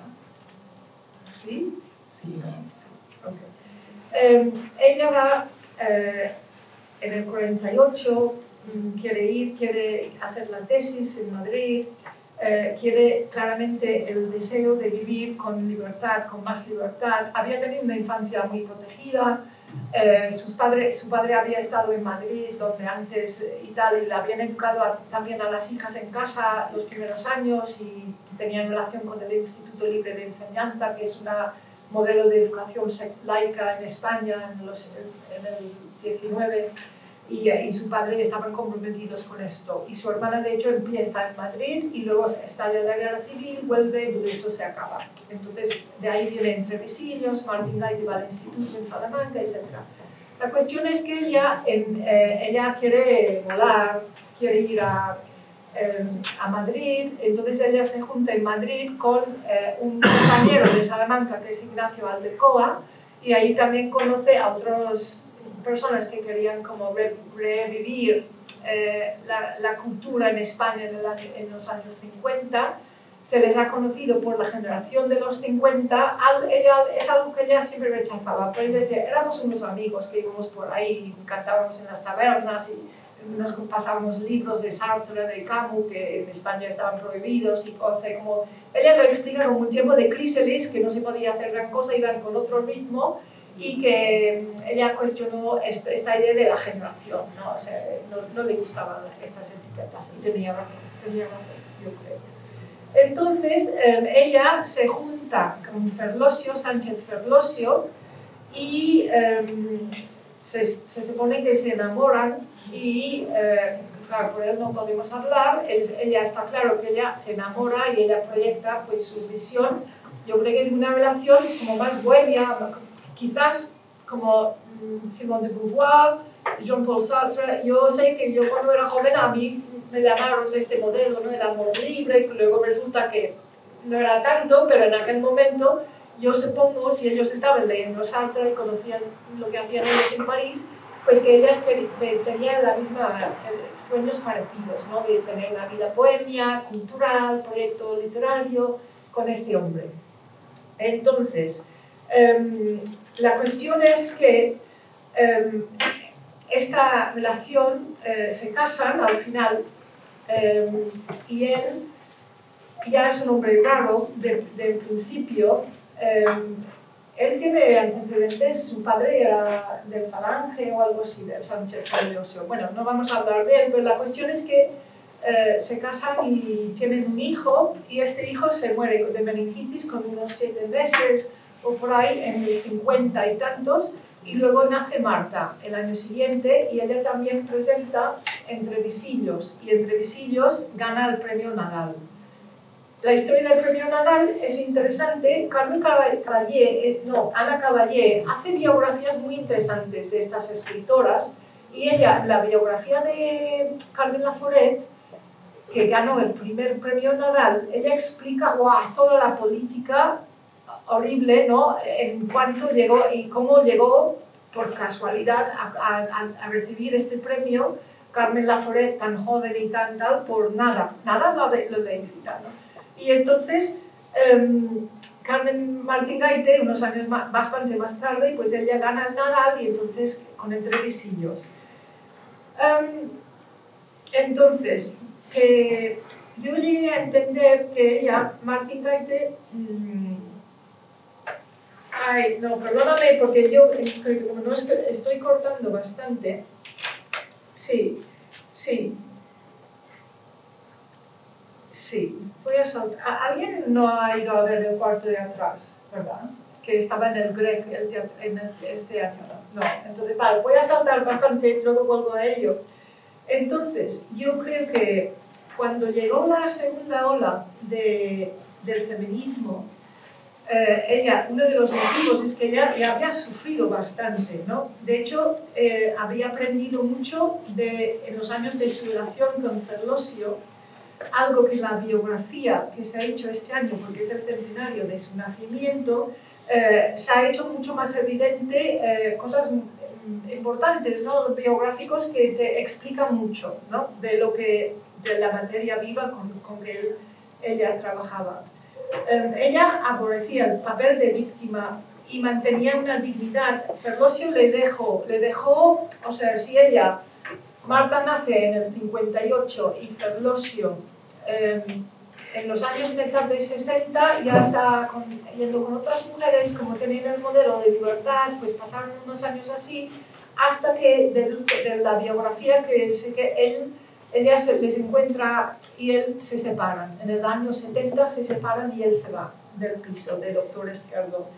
¿Sí? Sí, no, sí. Okay. Eh, ella va eh, en el cuarenta y ocho, quiere ir, quiere hacer la tesis en Madrid, eh, quiere claramente el deseo de vivir con libertad, con más libertad. Había tenido una infancia muy protegida, eh, sus padre, su padre había estado en Madrid, donde antes eh, y tal, y le habían educado a, también a las hijas en casa los primeros años y tenían relación con el Instituto Libre de Enseñanza, que es un modelo de educación laica en España en, los, en el diecinueve. Y, y su padre estaban comprometidos con esto. Y su hermana, de hecho, empieza en Madrid y luego estalla la guerra civil, vuelve y eso se acaba. Entonces, de ahí viene Entre Visillos, Martin Gaite va al instituto en Salamanca, etcétera. La cuestión es que ella, en, eh, ella quiere volar, quiere ir a, eh, a Madrid, entonces ella se junta en Madrid con eh, un compañero de Salamanca que es Ignacio Aldecoa, y ahí también conoce a otros personas que querían como re, revivir eh, la, la cultura en España en, el año, en los años cincuenta. Se les ha conocido por la generación de los cincuenta. Al, ella, es algo que ella siempre rechazaba, pero ella decía, éramos unos amigos que íbamos por ahí, cantábamos en las tabernas y nos pasábamos libros de Sartre, de Camus, que en España estaban prohibidos y cosas como... Ella lo explica como un tiempo de crisis, que no se podía hacer gran cosa, iban con otro ritmo, y que ella cuestionó esta, esta idea de la generación, ¿no? O sea, no, no le gustaban estas etiquetas y tenía razón, tenía razón, yo creo. Entonces, eh, ella se junta con Ferlosio, Sánchez Ferlosio, y eh, se, se supone que se enamoran y, eh, claro, por él no podemos hablar, él, ella está claro que ella se enamora y ella proyecta pues, su visión, yo creo que de una relación como más bohemia, quizás como Simone de Beauvoir, Jean-Paul Sartre. Yo sé que yo cuando era joven a mí me llamaron de este modelo, ¿no? El amor libre, y luego resulta que no era tanto, pero en aquel momento yo supongo, si ellos estaban leyendo Sartre y conocían lo que hacían ellos en París, pues que ella tenía la misma, eh, sueños parecidos, ¿no? De tener una vida bohemia, cultural, proyecto literario con este hombre. Entonces, um, la cuestión es que um, esta relación, uh, se casan al final, um, y él ya es un hombre raro de, de principio. Um, él tiene antecedentes, su padre era del Falange o algo así, del Sánchez Furioso. Bueno, no vamos a hablar de él, pero la cuestión es que uh, se casan y tienen un hijo, y este hijo se muere de meningitis con unos siete meses o por ahí, en el cincuenta y tantos, y luego nace Marta el año siguiente, y ella también presenta Entre Visillos, y Entre Visillos gana el premio Nadal. La historia del premio Nadal es interesante. Carmen Caballé, eh, no, Ana Caballé hace biografías muy interesantes de estas escritoras, y ella, la biografía de Carmen Laforet, que ganó el primer premio Nadal, ella explica wow, toda la política horrible, ¿no? En cuanto llegó y cómo llegó por casualidad a, a, a recibir este premio Carmen Laforet, tan joven y tan tal, por nada, nada lo de, lo de éxito, ¿no? Y entonces, um, Carmen Martín Gaite, unos años más, bastante más tarde, pues ella gana el Nadal, y entonces con Entre Visillos. Um, entonces, que yo llegué a entender que ella, Martín Gaite, um, ay, no, perdóname, porque yo, como no es que estoy cortando bastante, sí, sí. Sí, voy a saltar. ¿Alguien no ha ido a ver el cuarto de atrás, verdad? Que estaba en el Grec el teatro, en el, este año, ¿no? No, entonces, vale, voy a saltar bastante y luego vuelvo a ello. Entonces, yo creo que cuando llegó la segunda ola de, del feminismo, eh, ella, uno de los motivos es que ella ya había sufrido bastante, ¿no? De hecho, eh, había aprendido mucho de, en los años de su relación con Ferlosio, algo que la biografía que se ha hecho este año, porque es el centenario de su nacimiento, eh, se ha hecho mucho más evidente, eh, cosas importantes, ¿no? Biográficos que te explican mucho, ¿no? De lo que, de la materia viva con, con que él, ella trabajaba. Eh, ella aborrecía el papel de víctima y mantenía una dignidad. Ferlosio le dejó, le dejó, o sea, si ella, Marta nace en el cincuenta y ocho y Ferlosio eh, en los años mitad de sesenta ya está con, yendo con otras mujeres, como tenían el modelo de libertad, pues pasaron unos años así, hasta que de, de la biografía que sé que él, ella se, les encuentra y él se separan. En el año setenta se separan y él se va del piso de doctor Esquerdo.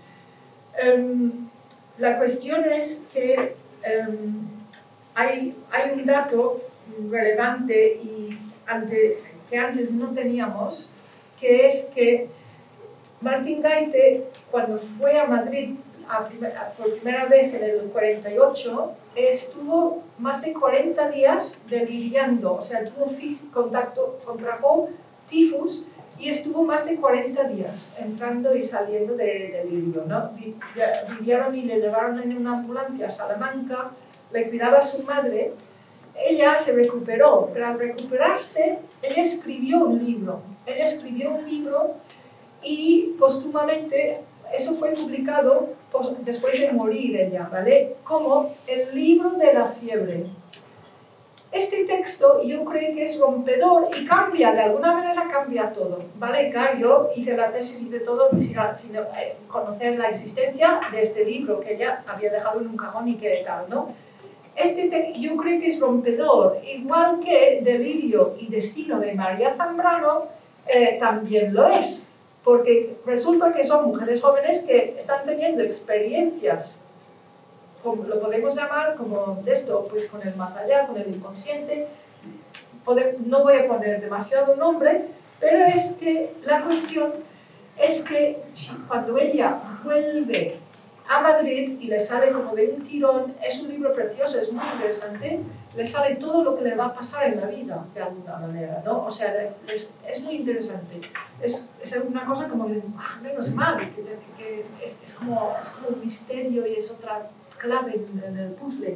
Um, la cuestión es que um, hay, hay un dato relevante y ante, que antes no teníamos, que es que Martín Gaite, cuando fue a Madrid a primer, a, por primera vez en el cuarenta y ocho, estuvo más de cuarenta días deliriando, o sea, tuvo contacto, contrajo tifus y estuvo más de cuarenta días entrando y saliendo de delirio, ¿no? Vivieron y le llevaron en una ambulancia a Salamanca, le cuidaba a su madre. Ella se recuperó, pero al recuperarse, ella escribió un libro. Ella escribió un libro y póstumamente, eso fue publicado después de morir ella, ¿vale? Como el libro de la fiebre. Este texto yo creo que es rompedor y cambia, de alguna manera cambia todo, ¿vale? Claro, yo hice la tesis y de todo sin, sin conocer la existencia de este libro que ella había dejado en un cajón y que tal, ¿no? Este te, yo creo que es rompedor, igual que Delirio y Destino de María Zambrano eh, también lo es, porque resulta que son mujeres jóvenes que están teniendo experiencias, como lo podemos llamar como de esto, pues con el más allá, con el inconsciente. Poder, no voy a poner demasiado nombre, pero es que la cuestión es que cuando ella vuelve a Madrid y le sale como de un tirón. Es un libro precioso, es muy interesante, le sale todo lo que le va a pasar en la vida, de alguna manera, ¿no? O sea, es, es muy interesante. Es, es una cosa como de, ah, menos mal, que, que, que es, es, como, es como un misterio y es otra clave en, en el puzzle.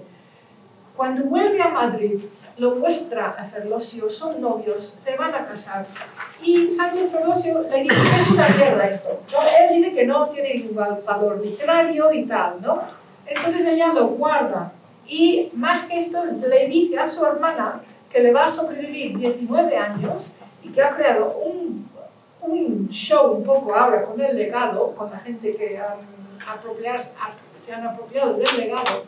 Cuando vuelve a Madrid, lo muestra a Ferlosio, son novios, se van a casar. Y Sánchez Ferlosio le dice que es una mierda esto, ¿no? Él dice que no tiene igual valor literario y tal, ¿no? Entonces ella lo guarda. Y más que esto, le dice a su hermana que le va a sobrevivir diecinueve años y que ha creado un, un show un poco ahora con el legado, con la gente que han apropiarse, se han apropiado del legado.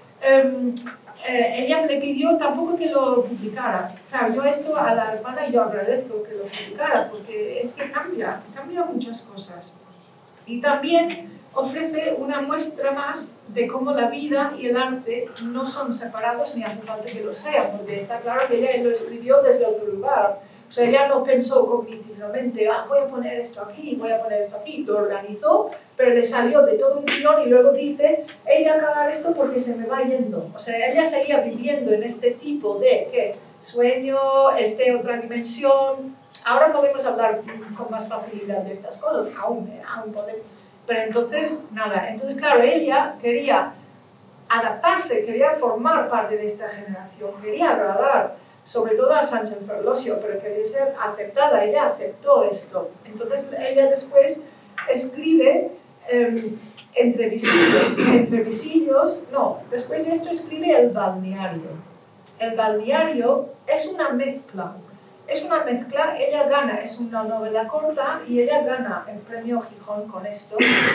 Um, Eh, ella le pidió tampoco que lo publicara. Claro, yo esto a la hermana yo agradezco que lo publicara porque es que cambia, cambia muchas cosas. Y también ofrece una muestra más de cómo la vida y el arte no son separados ni hace falta que lo sean, porque está claro que ella lo escribió desde otro lugar. O sea, ella no pensó cognitivamente, ah, voy a poner esto aquí, voy a poner esto aquí, lo organizó, pero le salió de todo un tirón y luego dice, ella acabar esto porque se me va yendo. O sea, ella seguía viviendo en este tipo de ¿qué? Sueño, este otra dimensión. Ahora podemos hablar con más facilidad de estas cosas, aún, ¿eh? Aún podemos. Pero entonces, nada, entonces claro, ella quería adaptarse, quería formar parte de esta generación, quería agradar, sobre todo a Sánchez Ferlosio, pero quería ser aceptada, ella aceptó esto. Entonces ella después escribe eh, entre visillos, entre visillos, no, después de esto escribe El balneario. El balneario es una mezcla, es una mezcla, ella gana, es una novela corta y ella gana el premio Gijón con esto,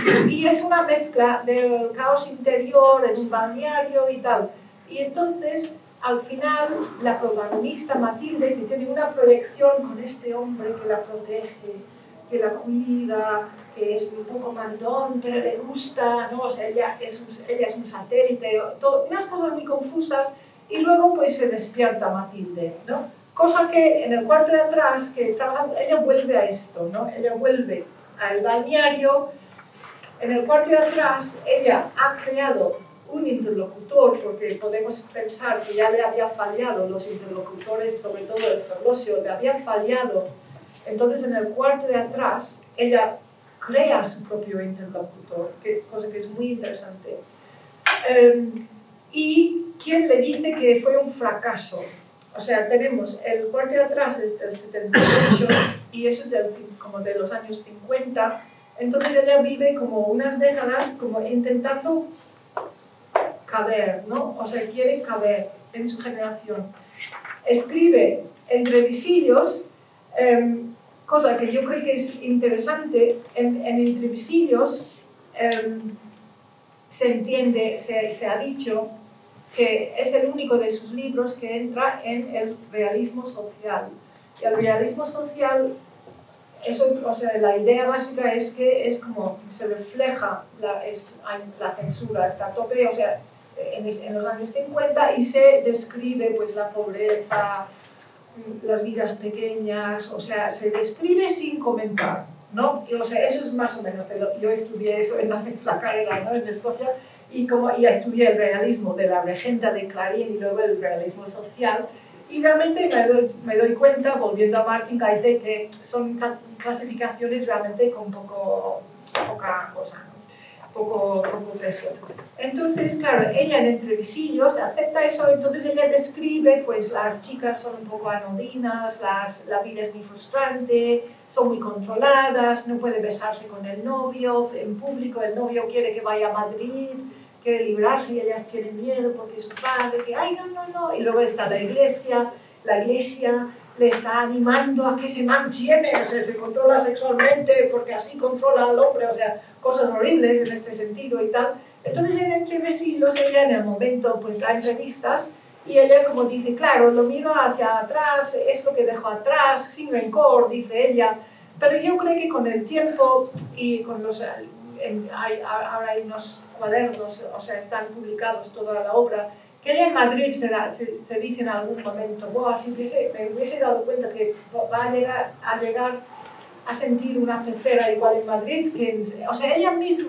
y es una mezcla del caos interior, en un balneario y tal. Y entonces, al final, la protagonista Matilde, que tiene una proyección con este hombre que la protege, que la cuida, que es un poco mandón, pero le gusta, ¿no? O sea, ella es un, ella es un satélite, todo, unas cosas muy confusas, y luego pues se despierta Matilde, ¿no? Cosa que en el cuarto de atrás, que trabaja, ella vuelve a esto, ¿no? Ella vuelve al balneario. En el cuarto de atrás, ella ha creado un interlocutor, porque podemos pensar que ya le había fallado los interlocutores, sobre todo el Ferlosio, le había fallado. Entonces, en el cuarto de atrás, ella crea su propio interlocutor, que, cosa que es muy interesante. Um, y quien le dice que fue un fracaso. O sea, tenemos el cuarto de atrás es del setenta y ocho y eso es del, como de los años cincuenta. Entonces ella vive como unas décadas como intentando caber, ¿no? O sea, quiere caber en su generación. Escribe entre visillos, eh, cosa que yo creo que es interesante, en, en entre visillos eh, se entiende, se, se ha dicho que es el único de sus libros que entra en el realismo social. Y el realismo social, eso, o sea, la idea básica es que es como se refleja la, es, la censura, está a tope, o sea, en, en los años cincuenta, y se describe pues la pobreza, las vidas pequeñas, o sea, se describe sin comentar, ¿no? Y, o sea, eso es más o menos, yo estudié eso en la, la carrera, ¿no? En Escocia, y como ya estudié el realismo de la regenta de Clarín y luego el realismo social, y realmente me doy, me doy cuenta, volviendo a Martin Gaite, que son clasificaciones realmente con poco, poca cosa, ¿no? poco, poco peso. Entonces, claro, ella en Entre visillos acepta eso, entonces ella describe, pues las chicas son un poco anodinas, las, la vida es muy frustrante, son muy controladas, no puede besarse con el novio, en público el novio quiere que vaya a Madrid, quiere librarse y ellas tienen miedo porque su padre, que ay, no, no, no, y luego está la iglesia, la iglesia le está animando a que se mantiene, o sea, se controla sexualmente porque así controla al hombre, o sea, cosas horribles en este sentido y tal. Entonces en Entre visillos ella en el momento pues da entrevistas y ella como dice, claro, lo miro hacia atrás, es lo que dejo atrás, sin rencor, dice ella, pero yo creo que con el tiempo y con los... En, hay, ahora hay unos cuadernos, o sea, están publicados toda la obra, que ella en Madrid se, da, se, se dice en algún momento, wow, si hubiese, me hubiese dado cuenta que va a llegar a, llegar a sentir una pecera igual en Madrid, que, o sea, ella misma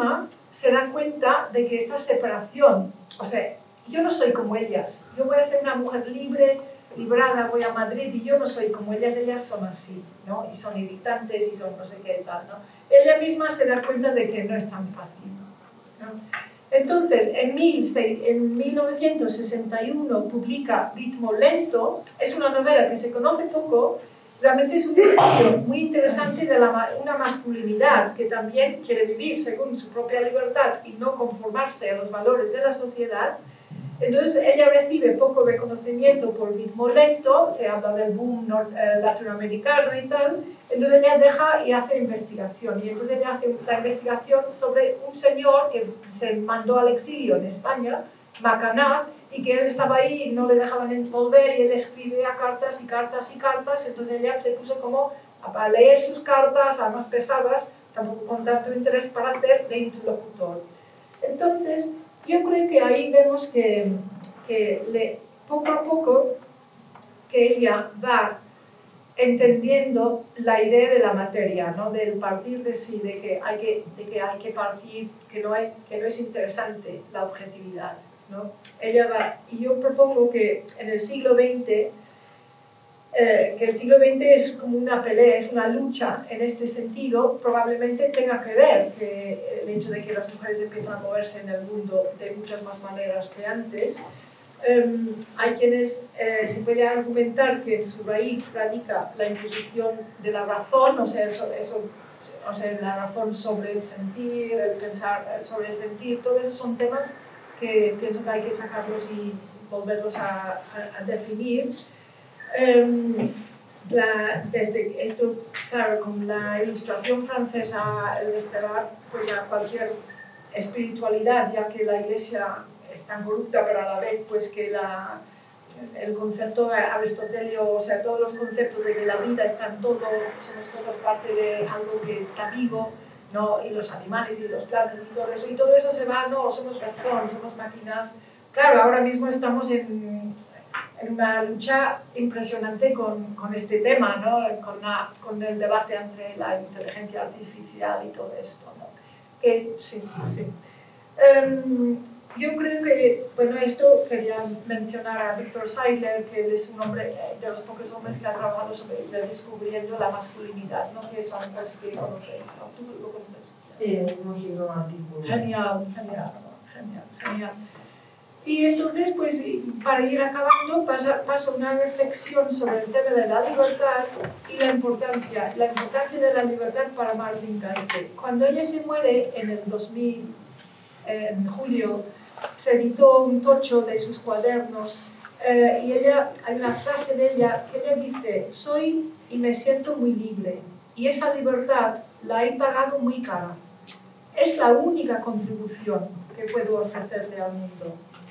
se da cuenta de que esta separación, o sea, yo no soy como ellas, yo voy a ser una mujer libre, librada, voy a Madrid y yo no soy como ellas, ellas son así, ¿no? Y son irritantes y son no sé qué tal, ¿no? Ella misma se da cuenta de que no es tan fácil, ¿no? Entonces, en, mil novecientos sesenta y uno publica Ritmo Lento, es una novela que se conoce poco, realmente es un estudio muy interesante de la, una masculinidad que también quiere vivir según su propia libertad y no conformarse a los valores de la sociedad. Entonces ella recibe poco reconocimiento por Ritmo Lento, se habla del boom nor, eh, latinoamericano y tal, entonces ella deja y hace investigación, y entonces ella hace la investigación sobre un señor que se mandó al exilio en España, Macanaz, y que él estaba ahí y no le dejaban volver, y él escribía cartas y cartas y cartas, entonces ella se puso como a leer sus cartas, además pesadas, tampoco con tanto interés, para hacer de interlocutor. Entonces, yo creo que ahí vemos que, que le, poco a poco que ella va entendiendo la idea de la materia, ¿no? Del partir de sí, de que hay que, de que, hay que partir, que no, hay, que no es interesante la objetividad, ¿no? Ella va, y yo propongo que en el siglo veinte, eh, que el siglo veinte es como una pelea, es una lucha en este sentido, probablemente tenga que ver que el hecho de que las mujeres empiezan a moverse en el mundo de muchas más maneras que antes. Um, hay quienes eh, se puede argumentar que en su raíz radica la imposición de la razón, o sea, eso, eso, o sea, la razón sobre el sentir, el pensar sobre el sentir, todos esos son temas que pienso que hay que sacarlos y volverlos a, a, a definir. Um, la, desde esto, claro, con la ilustración francesa, el despegar pues, a cualquier espiritualidad, ya que la Iglesia es tan corrupta, pero a la vez pues que la, el concepto aristotelio, o sea, todos los conceptos de que la vida están todos, somos todos parte de algo que está vivo, ¿no? Y los animales y los plantas y todo eso, y todo eso se va, no, somos razón, somos máquinas. Claro, ahora mismo estamos en, en una lucha impresionante con, con este tema, ¿no? Con, la, con el debate entre la inteligencia artificial y todo esto, ¿no? Que, sí, sí. Um, Yo creo que, bueno, esto quería mencionar a Victor Seidler, que él es un hombre de los pocos hombres que ha trabajado sobre descubriendo la masculinidad, ¿no? Que eso a lo mejor sí que conocéis, ¿no? ¿Tú lo conoces? Eh, hemos leído un artículo. Genial, genial, genial, genial. Y entonces, pues, para ir acabando, pasa, paso una reflexión sobre el tema de la libertad y la importancia, la importancia de la libertad para Martin Gaite. Cuando ella se muere en el dos mil, en julio, se editó un tocho de sus cuadernos eh, y ella, hay una frase de ella que ella dice: soy y me siento muy libre, y esa libertad la he pagado muy cara. Es la única contribución que puedo ofrecerle al mundo.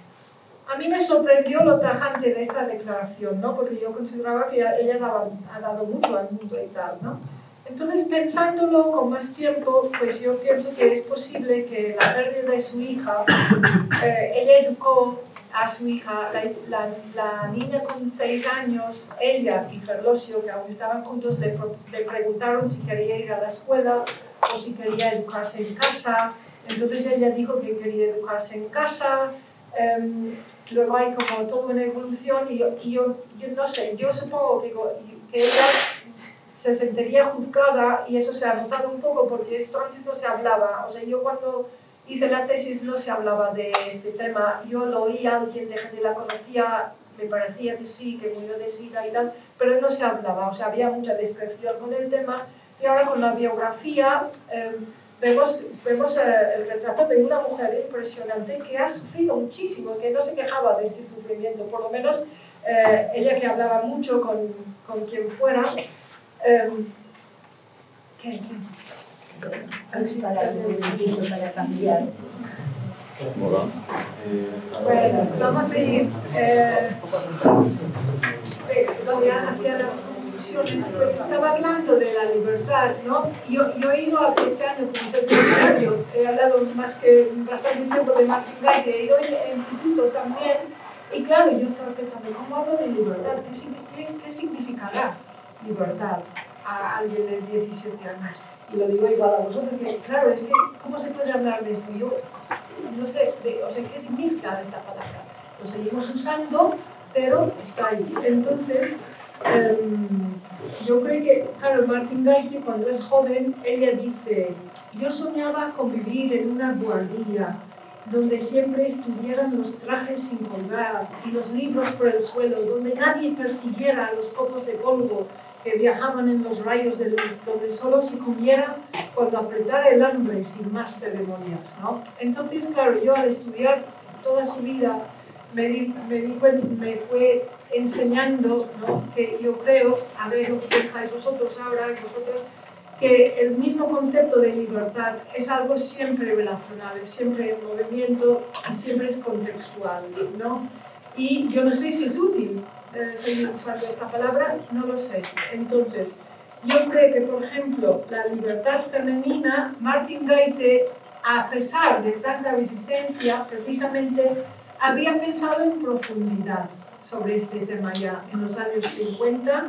A mí me sorprendió lo tajante de esta declaración, ¿no? Porque yo consideraba que ella daba, ha dado mucho al mundo y tal, ¿no? Entonces, pensándolo con más tiempo, pues yo pienso que es posible que la pérdida de su hija, eh, ella educó a su hija, la, la, la niña con seis años, ella y Ferlosio, que aún estaban juntos, le, le preguntaron si quería ir a la escuela o si quería educarse en casa. Entonces ella dijo que quería educarse en casa. Um, luego hay como toda una evolución y, yo, y yo, yo no sé, yo supongo que, que ella se sentiría juzgada, y eso se ha notado un poco porque esto antes no se hablaba. O sea, yo cuando hice la tesis no se hablaba de este tema. Yo lo oí a alguien de gente la conocía, me parecía que sí, que murió de sida y tal, pero no se hablaba. O sea, había mucha discreción con el tema. Y ahora con la biografía eh, vemos, vemos eh, el retrato de una mujer impresionante que ha sufrido muchísimo, que no se quejaba de este sufrimiento. Por lo menos eh, ella, que hablaba mucho con, con quien fuera. Um, ¿Qué? Para cambiar. Bueno, vamos a ir eh, hacia las conclusiones. Pues estaba hablando de la libertad, ¿no? Yo, yo he ido a este año, como es el seminario, he hablado más que bastante tiempo de Martin Gaite, he ido en institutos también, y claro, yo estaba pensando, ¿cómo hablo de libertad? ¿Qué, qué, qué significará libertad? a alguien de diecisiete años. Y lo digo igual a vosotros, que claro, es que ¿cómo se puede hablar de esto? Yo no sé, de, o sea, ¿qué significa esta palabra? Lo seguimos usando, pero está ahí. Entonces, um, yo creo que, claro, Martin Gaite, cuando es joven, ella dice, yo soñaba con vivir en una buhardilla donde siempre estuvieran los trajes sin colgar y los libros por el suelo, donde nadie persiguiera a los copos de polvo que viajaban en los rayos de luz, donde solo se comiera cuando apretara el hambre sin más ceremonias, ¿no? Entonces, claro, yo al estudiar toda su vida me, di, me, di, me fue enseñando, ¿no? Que yo creo, a ver lo que pensáis vosotros ahora, vosotras, que el mismo concepto de libertad es algo siempre relacional, es siempre en movimiento y siempre es contextual, ¿no? Y yo no sé si es útil eh, seguir usando esta palabra, no lo sé. Entonces, yo creo que, por ejemplo, la libertad femenina, Martin Gaite, a pesar de tanta resistencia, precisamente había pensado en profundidad sobre este tema ya en los años cincuenta,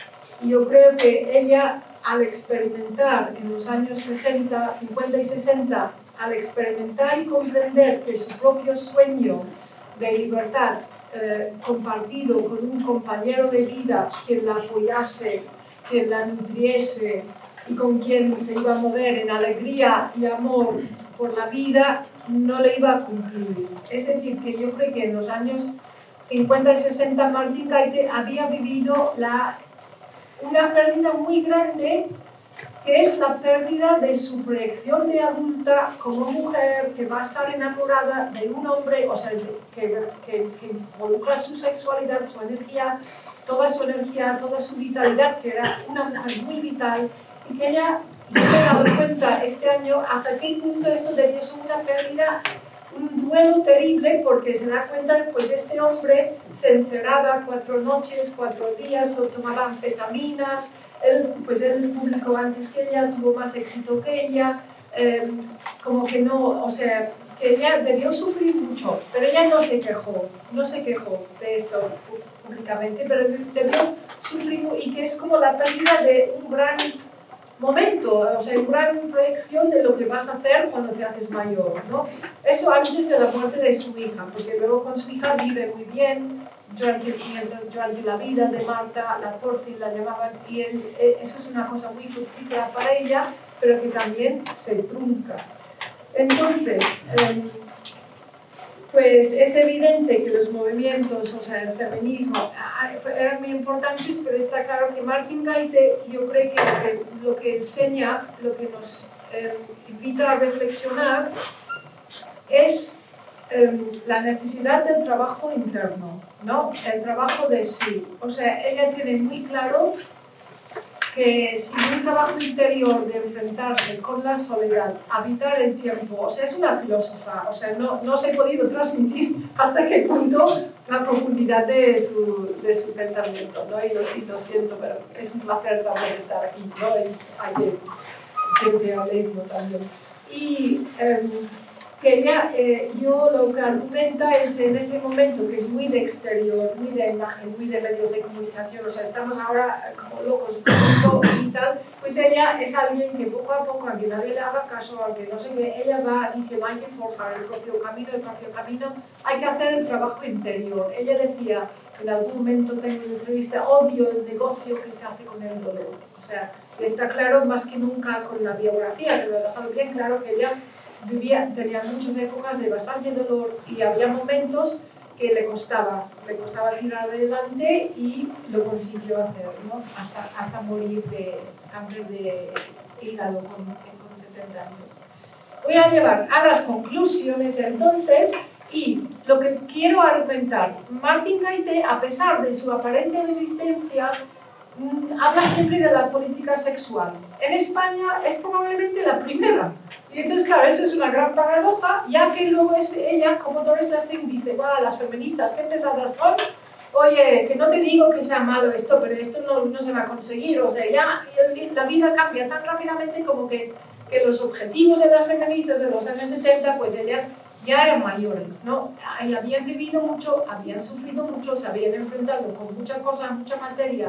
y yo creo que ella, al experimentar en los años sesenta, cincuenta y sesenta, al experimentar y comprender que su propio sueño de libertad eh, compartido con un compañero de vida quien la apoyase, quien la nutriese y con quien se iba a mover en alegría y amor por la vida, no le iba a cumplir. Es decir, que yo creo que en los años cincuenta y sesenta Martin Gaite había vivido la una pérdida muy grande, que es la pérdida de su proyección de adulta como mujer que va a estar enamorada de un hombre, o sea, que, que, que involucra su sexualidad, su energía, toda su energía, toda su vitalidad, que era una mujer muy vital, y que ella, yo me he dado cuenta este año hasta qué punto esto debió ser una pérdida, un duelo terrible, porque se da cuenta que pues, este hombre se encerraba cuatro noches, cuatro días, o tomaba anfetaminas, él, pues él publicó antes que ella, tuvo más éxito que ella, eh, como que no, o sea, que ella debió sufrir mucho, pero ella no se quejó, no se quejó de esto públicamente, pero debió sufrir, y que es como la pérdida de un gran momento, o sea, una gran proyección de lo que vas a hacer cuando te haces mayor, ¿no? Eso antes de la muerte de su hija, porque luego con su hija vive muy bien, durante, durante la vida de Marta, la Thorfinn la llamaban, y él, eso es una cosa muy fructífera para ella, pero que también se trunca. Entonces, eh, pues es evidente que los movimientos, o sea, el feminismo, eran muy importantes, pero está claro que Martin Gaite, yo creo que lo que, lo que enseña, lo que nos eh, invita a reflexionar, es eh, la necesidad del trabajo interno, ¿no? El trabajo de sí. O sea, ella tiene muy claro que sin un trabajo interior de enfrentarse con la soledad, habitar el tiempo, o sea, es una filósofa, o sea, no, no se ha podido transmitir hasta qué punto la profundidad de su, de su pensamiento, ¿no? Y lo, y lo siento, pero es un placer también estar aquí, ¿no? Y hay que, que, que habléis, ¿no? También. Y eh, que ella, eh, yo lo que argumenta es en ese momento que es muy de exterior, muy de imagen, muy de medios de comunicación, o sea, estamos ahora como locos con esto y tal, pues ella es alguien que poco a poco, aunque nadie le haga caso, aunque no sé qué, ella va diciendo hay que forjar el propio camino, el propio camino, hay que hacer el trabajo interior. Ella decía, en algún momento tengo una entrevista, odio el negocio que se hace con el dolor, o sea, está claro más que nunca con la biografía, pero ha dejado bien claro que ella vivía, tenía muchas épocas de bastante dolor y había momentos que le costaba, le costaba tirar adelante y lo consiguió hacer, ¿no? Hasta, hasta morir de cáncer de hígado con, con setenta años. Voy a llevar a las conclusiones entonces, y lo que quiero argumentar, Martin Gaite, a pesar de su aparente resistencia, habla siempre de la política sexual. En España es probablemente la primera. Y entonces, claro, eso es una gran paradoja, ya que luego es ella, como Doris Lessing dice, va, las feministas, qué pesadas son. Oye, que no te digo que sea malo esto, pero esto no, no se va a conseguir. O sea, ya la vida cambia tan rápidamente como que, que los objetivos de las feministas de los años setenta, pues ellas ya eran mayores, ¿no? Y habían vivido mucho, habían sufrido mucho, se habían enfrentado con mucha cosa, mucha materia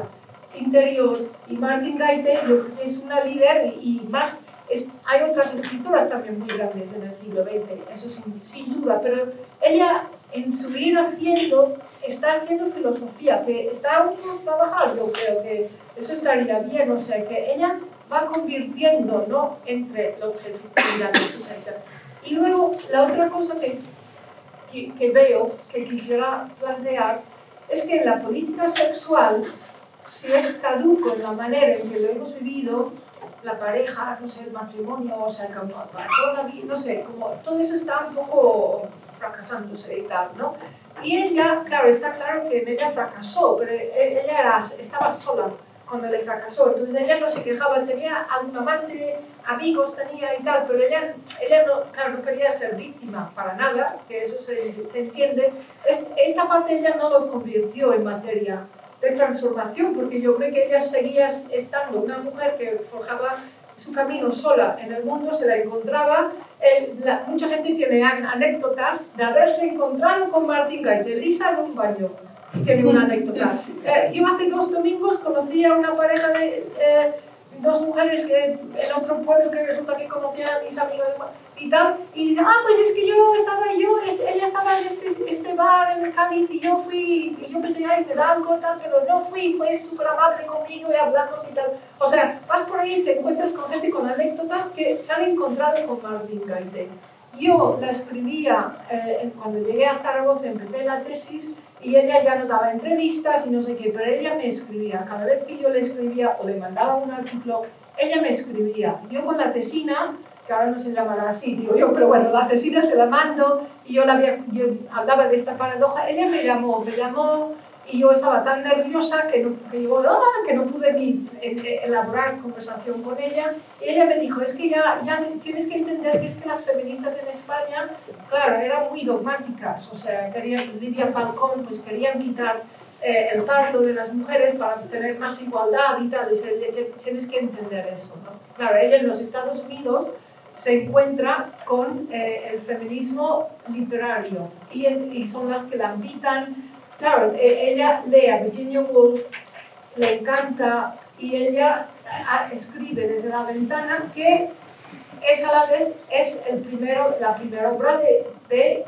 interior, y Martin Gaite yo creo que es una líder y, y más, es, hay otras escritoras también muy grandes en el siglo veinte, eso sin, sin duda, pero ella en su ir haciendo, está haciendo filosofía, que está aún por trabajar, yo creo que eso estaría bien, o sea, que ella va convirtiendo, ¿no?, entre la objetividad y la subjetividad. Y luego, la otra cosa que, que, que veo, que quisiera plantear, es que en la política sexual, si es caduco en la manera en que lo hemos vivido, la pareja, no sé, el matrimonio, o sea, como para toda la vida, no sé, como todo eso está un poco fracasándose y tal, ¿no? Y ella, claro, está claro que ella fracasó, pero ella era, estaba sola cuando le fracasó, entonces ella no se quejaba, tenía algún amante, amigos tenía y tal, pero ella, ella no, claro, no quería ser víctima para nada, que eso se, se entiende. Esta parte ella no lo convirtió en materia de transformación, porque yo creo que ella seguía estando una mujer que forjaba su camino sola en el mundo, se la encontraba. El, la, mucha gente tiene anécdotas de haberse encontrado con Martin Gaite, Lisa en un baño, tiene una anécdota. Eh, yo hace dos domingos conocí a una pareja de eh, dos mujeres que en otro pueblo que resulta que conocían a mis amigos y tal, y dice, ah, pues es que yo estaba, yo, este, ella estaba en este, este bar en Cádiz y yo fui, y yo pensé, ay, me da algo tal, pero no fui, fue súper amable conmigo y hablamos y tal. O sea, vas por ahí y te encuentras con gente con anécdotas que se han encontrado con Martin Gaite. Yo la escribía, eh, cuando llegué a Zaragoza empecé la tesis, y ella ya no daba entrevistas y no sé qué, pero ella me escribía. Cada vez que yo le escribía o le mandaba un artículo, ella me escribía. Yo con la tesina, que ahora no se llamará así, digo yo, pero bueno, la tesina se la mando y yo, la había, yo hablaba de esta paradoja, ella me llamó, me llamó y yo estaba tan nerviosa que no, que yo, ¡ah!, que no pude ni elaborar conversación con ella. Y ella me dijo, es que ya, ya tienes que entender que es que las feministas en España, claro, eran muy dogmáticas, o sea, querían, Lidia Falcón, pues querían quitar eh, el parto de las mujeres para tener más igualdad y tal, y se, tienes que entender eso, ¿no? Claro, ella en los Estados Unidos se encuentra con eh, el feminismo literario y, y son las que la invitan. Claro, ella lee a Virginia Woolf, le encanta y ella escribe desde la ventana, que es a la vez es el primero, la primera obra de, de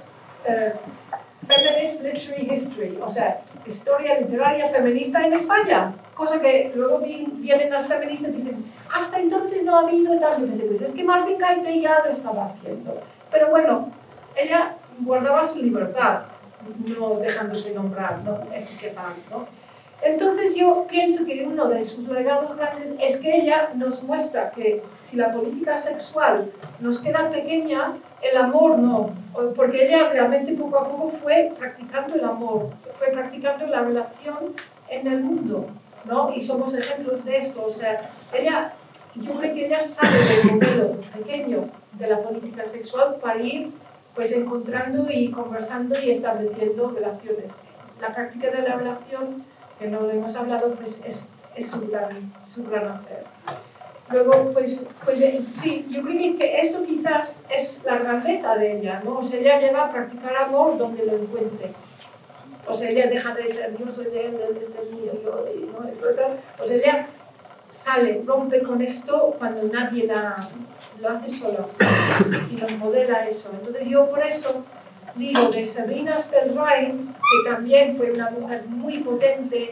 uh, Feminist Literary History, o sea, historia literaria feminista en España, cosa que luego vienen las feministas y dicen, hasta entonces no ha habido tal, y pues es que Martin Gaite ya lo estaba haciendo, pero bueno, ella guardaba su libertad, no dejándose nombrar, no etiquetar, ¿no? Entonces yo pienso que uno de sus legados grandes es que ella nos muestra que si la política sexual nos queda pequeña, el amor no, porque ella realmente poco a poco fue practicando el amor, fue practicando la relación en el mundo, ¿no? Y somos ejemplos de esto, o sea, ella, yo creo que ella sale del modelo pequeño de la política sexual para ir pues encontrando y conversando y estableciendo relaciones. La práctica de la relación, que no lo hemos hablado, pues es, es su, gran, su gran hacer. Luego, pues, pues sí, yo creo que esto quizás es la grandeza de ella, ¿no? O sea, ella llega a practicar amor donde lo encuentre. O sea, ella deja de ser yo soy de él, él es de mí, yo, ¿no? Eso, tal. O sea, ella sale, rompe con esto cuando nadie la, lo hace sola y nos modela eso. Entonces yo por eso digo de Sabrina Spellrein, que también fue una mujer muy potente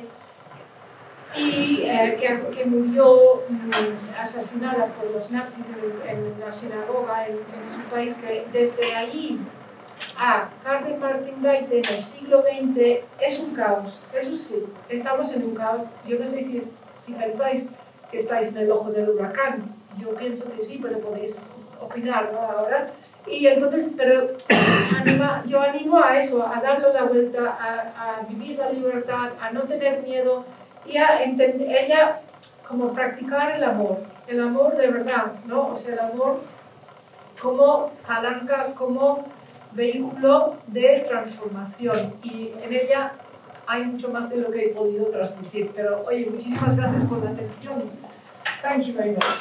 y eh, que, que murió mm, asesinada por los nazis en, en la sinagoga en, en su país, que desde ahí a Carmen Martin Gaite en el siglo veinte es un caos. Eso sí, estamos en un caos. Yo no sé si, es, si pensáis que estáis en el ojo del huracán. Yo pienso que sí, pero podéis opinar, ¿no? Ahora. Y entonces, pero anima, yo animo a eso, a darle la vuelta, a, a vivir la libertad, a no tener miedo y a entender, ella como practicar el amor, el amor de verdad, ¿no? O sea, el amor como palanca, como vehículo de transformación. Y en ella hay mucho más de lo que he podido transmitir. Pero, oye, muchísimas gracias por la atención. Thank you very much.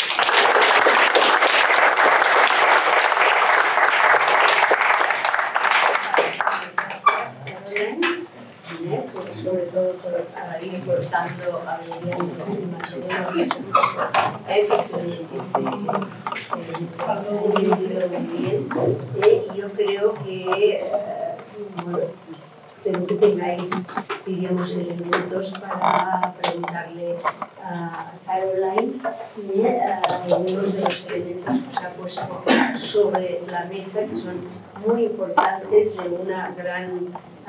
Bien, pues sobre todo por, para ir cortando, abreviando y manteniendo eh, que se, que se, que se dividido muy bien. Eh, y yo creo que, eh, bueno, espero que tengáis, diríamos, elementos para preguntarle a Caroline eh, algunos de los elementos que os ha puesto sobre la mesa, que son muy importantes, de una gran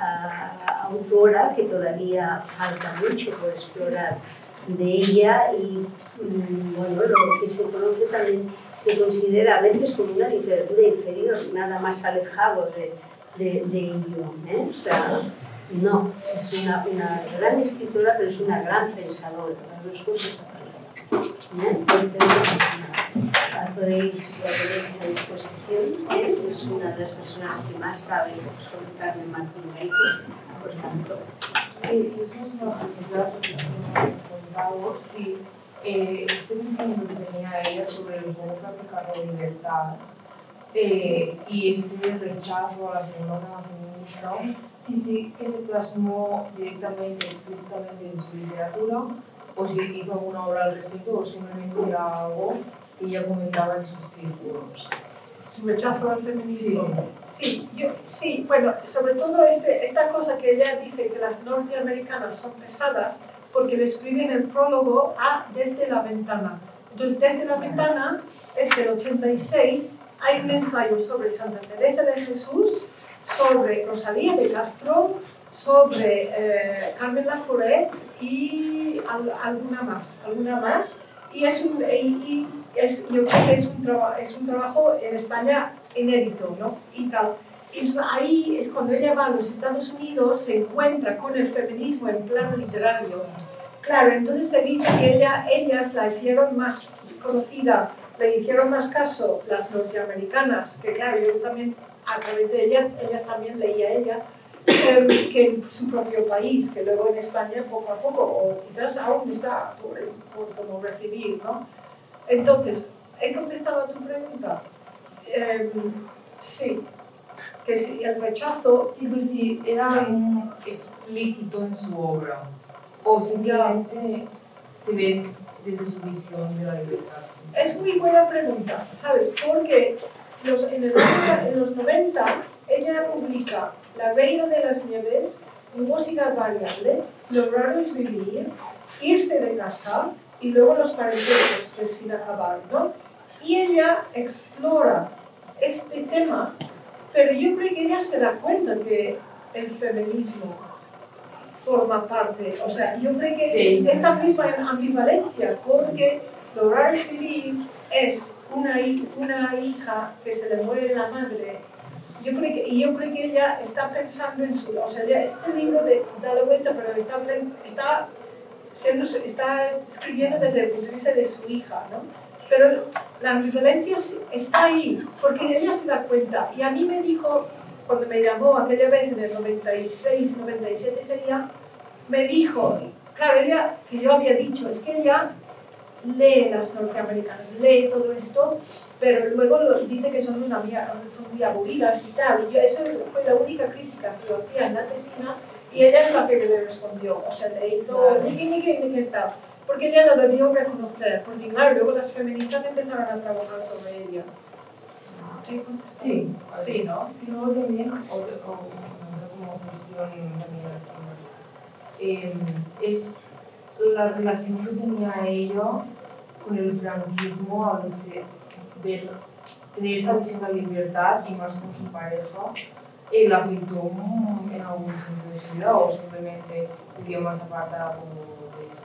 uh, autora que todavía falta mucho por explorar de ella y um, bueno, lo que se conoce también se considera a veces como una literatura inferior, nada más alejado de, de, de ello, ¿eh? O sea, no, es una, una gran escritora, pero es una gran pensadora, las dos cosas aparte, ¿eh? Entonces, la podéis, la tenéis a disposición, ¿eh? Es una de las personas que más sabe sobre Carmen Martín Gaite, por tanto. Eh, yo soy una curiosidad porque me has contado si eh, este pensamiento que tenía ella sobre el cómo practicar la libertad eh, y este rechazo a la segunda feminista, sí. sí, sí, que se plasmó directamente, explícitamente en su literatura, o si hizo alguna obra al respecto, o simplemente era algo que ella comentaba en sus círculos. Su rechazo al feminismo. Sí, sí, yo, sí, bueno, sobre todo este, esta cosa que ella dice que las norteamericanas son pesadas porque le escribe en el prólogo a Desde la Ventana. Entonces, Desde la Ventana, es del ochenta y seis, hay un ensayo sobre Santa Teresa de Jesús, sobre Rosalía de Castro, sobre eh, Carmen Laforet y al, alguna más, alguna más. Y es un, y, y es, yo creo que es un, traba, es un trabajo en España inédito, ¿no? Y tal. Y entonces ahí es cuando ella va a los Estados Unidos, se encuentra con el feminismo en plano literario. Claro, entonces se dice que ella, ellas la hicieron más conocida, le hicieron más caso las norteamericanas, que claro, yo también a través de ella, ellas también leía a ella, eh, que en su propio país, que luego en España poco a poco, o quizás aún está por, por como recibir, ¿no? Entonces, ¿he contestado a tu pregunta? Eh, sí, que sí, el rechazo... Sí, pero si era sí. un explícito en su obra, o simplemente se ve desde su visión de la libertad. ¿Sí? Es muy buena pregunta, ¿sabes? Porque los, en, el, en los noventa ella publica La Reina de las Nieves, Nubosidad Variable, Lo Raro es Vivir, Irse de Casa y luego Los Parentescos, que es Sin Acabar, ¿no? Y ella explora este tema, pero yo creo que ella se da cuenta que el feminismo forma parte, o sea, yo creo que sí. Esta misma ambivalencia, porque Lo Raro es Vivir es una, una hija que se le muere la madre. Yo creo que, y yo creo que ella está pensando en su... O sea, ella, este libro de, da la vuelta, pero está, está, siendo, está escribiendo desde el punto de vista de su hija, ¿no? Pero la ambivalencia está ahí, porque ella se da cuenta. Y a mí me dijo, cuando me llamó aquella vez en el noventa y seis, noventa y siete sería, me dijo, claro, ella, que yo había dicho, es que ella lee las norteamericanas, lee todo esto, pero luego lo, dice que son, una, son muy aburridas y tal. Y yo, eso fue la única crítica que yo hacía en la tesina, y ella es la que le respondió, o sea, le hizo ni ni ni ni tal, porque ella lo debió reconocer, porque claro, luego las feministas empezaron a trabajar sobre ella. Sí, sí, sí, ¿no? Y luego también, o, o, como cuestión también, eh, es la relación que tenía ella con el franquismo al ser, ver, tener esa visión de la libertad y más con su pareja, y la afectó en algún sentido de su vida o simplemente vivió más apartada como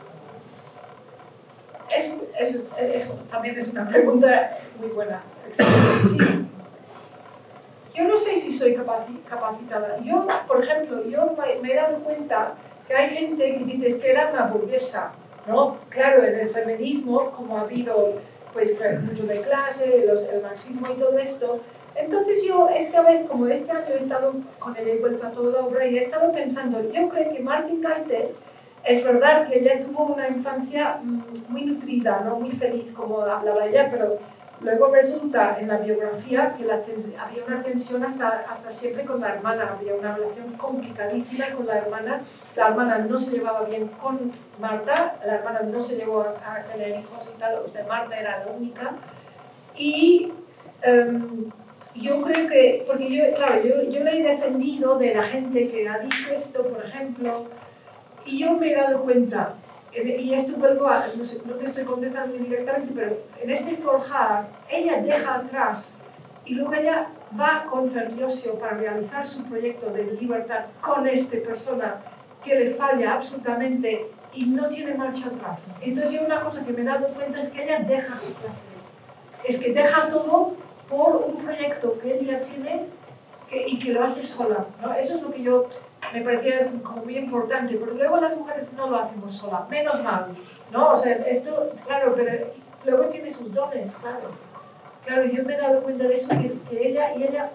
de esto. Es, es, es, también es una pregunta muy buena. Sí. Yo no sé si soy capacitada. Yo, por ejemplo, yo me he dado cuenta que hay gente que dice es que era una burguesa, ¿no? Claro, en el feminismo, como ha habido pues mucho de clase, los, el marxismo y todo esto, entonces yo, es que a veces, como este año he estado con él, he vuelto a toda la obra y he estado pensando, yo creo que Martin Gaite, es verdad que ella tuvo una infancia muy nutrida, ¿no? Muy feliz, como hablaba ella, pero luego resulta en la biografía que la había una tensión hasta, hasta siempre con la hermana, había una relación complicadísima con la hermana, la hermana no se llevaba bien con Marta, la hermana no se llevó a, a tener hijos y tal, o sea, Marta era la única, y um, yo creo que, porque yo, claro, yo, yo le he defendido de la gente que ha dicho esto, por ejemplo, y yo me he dado cuenta, y esto vuelvo a, no, sé, no te estoy contestando muy directamente, pero en este forjar, ella deja atrás, y luego ella va con Ferlosio para realizar su proyecto de libertad con esta persona que le falla absolutamente y no tiene marcha atrás. Entonces yo una cosa que me he dado cuenta es que ella deja su clase, es que deja todo por un proyecto que él ya tiene que, y que lo hace sola, ¿no? Eso es lo que yo me parecía como muy importante, porque luego las mujeres no lo hacemos sola, menos mal, ¿no? O sea, esto, claro, pero luego tiene sus dones, claro. Claro, yo me he dado cuenta de eso, que, que ella y ella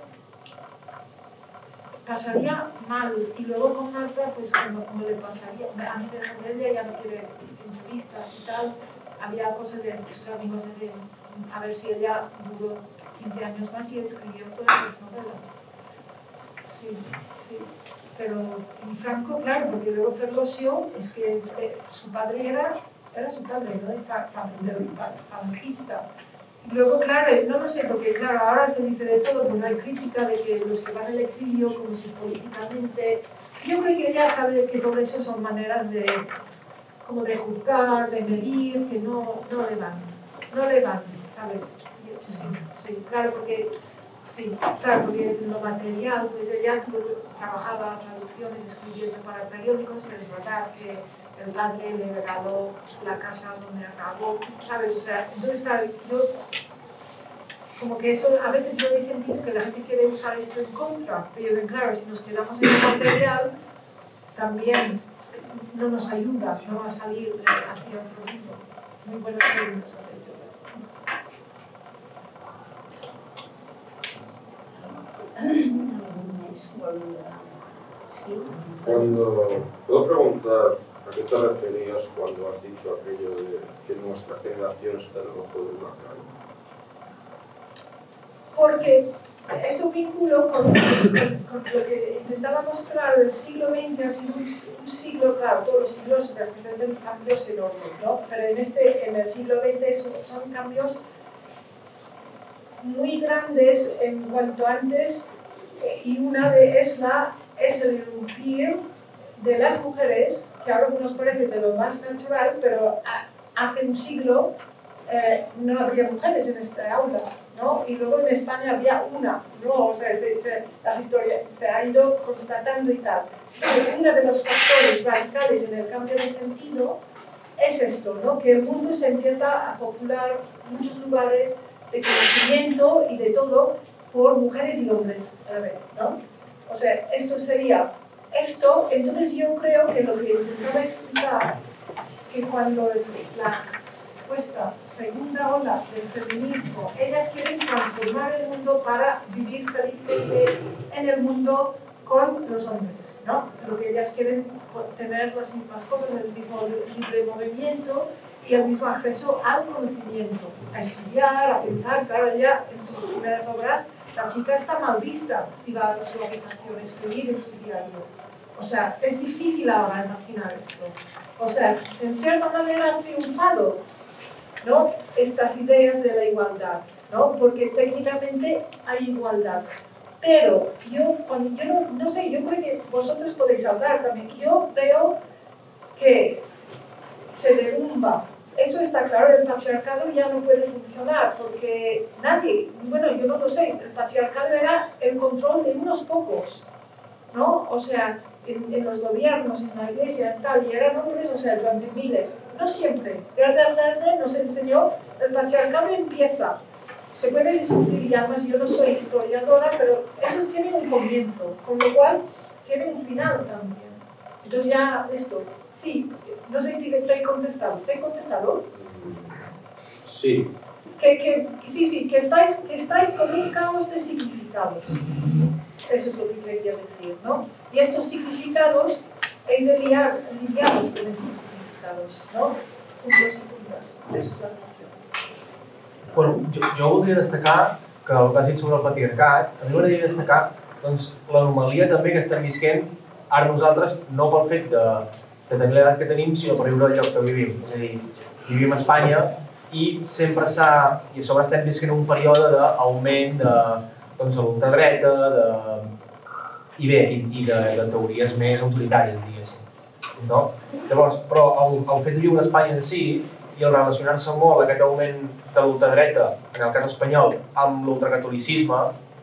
pasaría mal, y luego con Marta, pues como, como le pasaría, a mí de ella ya no quiere entrevistas y tal, había cosas de sus amigos de a ver si ella duró quince años más y escribió todas esas novelas. Sí, sí. Pero, y Franco, claro, porque luego Ferlosio, es que es, eh, su padre era, era su padre, ¿no? De fa, fa, falangista. Y luego, claro, no lo sé, porque claro, ahora se dice de todo, porque hay crítica de que los que van al exilio, como si políticamente... Yo creo que ella sabe que todo eso son maneras de, como de juzgar, de medir, que no, no le van, no le van, ¿sabes? Yo, sí, sí, claro, porque... Sí, claro, porque en lo material, pues ella tuvo, trabajaba traducciones, escribiendo para periódicos, pero es verdad que el padre le regaló la casa donde acabó, ¿sabes? O sea, entonces, claro, yo, como que eso, a veces yo he sentido que la gente quiere usar esto en contra, pero yo digo, claro, si nos quedamos en lo material, también no nos ayuda, no va a salir hacia otro mundo. Muy buenas preguntas has hecho. Cuando, ¿puedo preguntar a qué te referías cuando has dicho aquello de que nuestra generación está en el ojo del huracán? Porque esto vinculo con, con, con lo que intentaba mostrar del siglo veinte, ha sido un, un siglo, claro, todos los siglos representan cambios enormes, ¿no? Pero en, este, en el siglo veinte son, son cambios muy grandes en cuanto antes, y una de es, la, es el irrumpir de las mujeres, que ahora nos parece de lo más natural, pero a, hace un siglo eh, no había mujeres en esta aula, ¿no? Y luego en España había una, ¿no? O sea, se, se, las historias se ha ido constatando y tal. Entonces, uno de los factores radicales en el cambio de sentido es esto, ¿no? Que el mundo se empieza a popular en muchos lugares de conocimiento y de todo por mujeres y hombres a la vez, ¿no? O sea, esto sería esto. Entonces yo creo que lo que intentaba explicar, que cuando la supuesta segunda ola del feminismo, ellas quieren transformar el mundo para vivir felizmente en el mundo con los hombres, ¿no? Lo que ellas quieren tener las mismas cosas, el mismo libre movimiento y el mismo acceso al conocimiento, a estudiar, a pensar. Claro, ya en sus primeras obras la chica está mal vista si va a su habitación a escribir en su diario. O sea, es difícil ahora imaginar esto. O sea, en cierta manera han triunfado, ¿no?, estas ideas de la igualdad, ¿no? Porque técnicamente hay igualdad. Pero yo, cuando, yo no, no sé, yo creo que vosotros podéis hablar también. Yo veo que se derrumba. Eso está claro, el patriarcado ya no puede funcionar porque nadie, bueno, yo no lo sé, el patriarcado era el control de unos pocos, ¿no? O sea, en, en los gobiernos, en la iglesia, en tal, y eran hombres, o sea, durante miles. No siempre. Gerda Lerner nos enseñó, el patriarcado empieza. Se puede discutir, y además yo no soy historiadora, pero eso tiene un comienzo, con lo cual tiene un final también. Entonces ya esto, sí, no sé si te he contestado. ¿Te he contestado? Sí. Que, que, sí, sí, que estáis, que estáis con un caos de significados. Eso es lo que quería decir, ¿no? Y estos significados, es de liar, lidiados con estos significados, ¿no? Puntos y puntas. Eso es la cuestión. Bueno, jo, jo voldria destacar que el que has dit sobre el patriarcat, a mi m'agradaria destacar doncs, l'anomalia també que estem visquent ara nosaltres, no pel fet de, de tenir l'edat que tenim, sinó per viure el lloc que vivim. És a dir, vivim a Espanya i sempre s'ha, i a sobre estem visquent un període d'augment de, doncs, de l'ultradreta, de, i bé, i, i de, de teories més autoritàries, diguéssim. No? Llavors, però el, el fet de viure a Espanya en si i el relacionar-se molt aquest augment de l'ultradreta, en el cas espanyol, amb l'ultracatolicisme,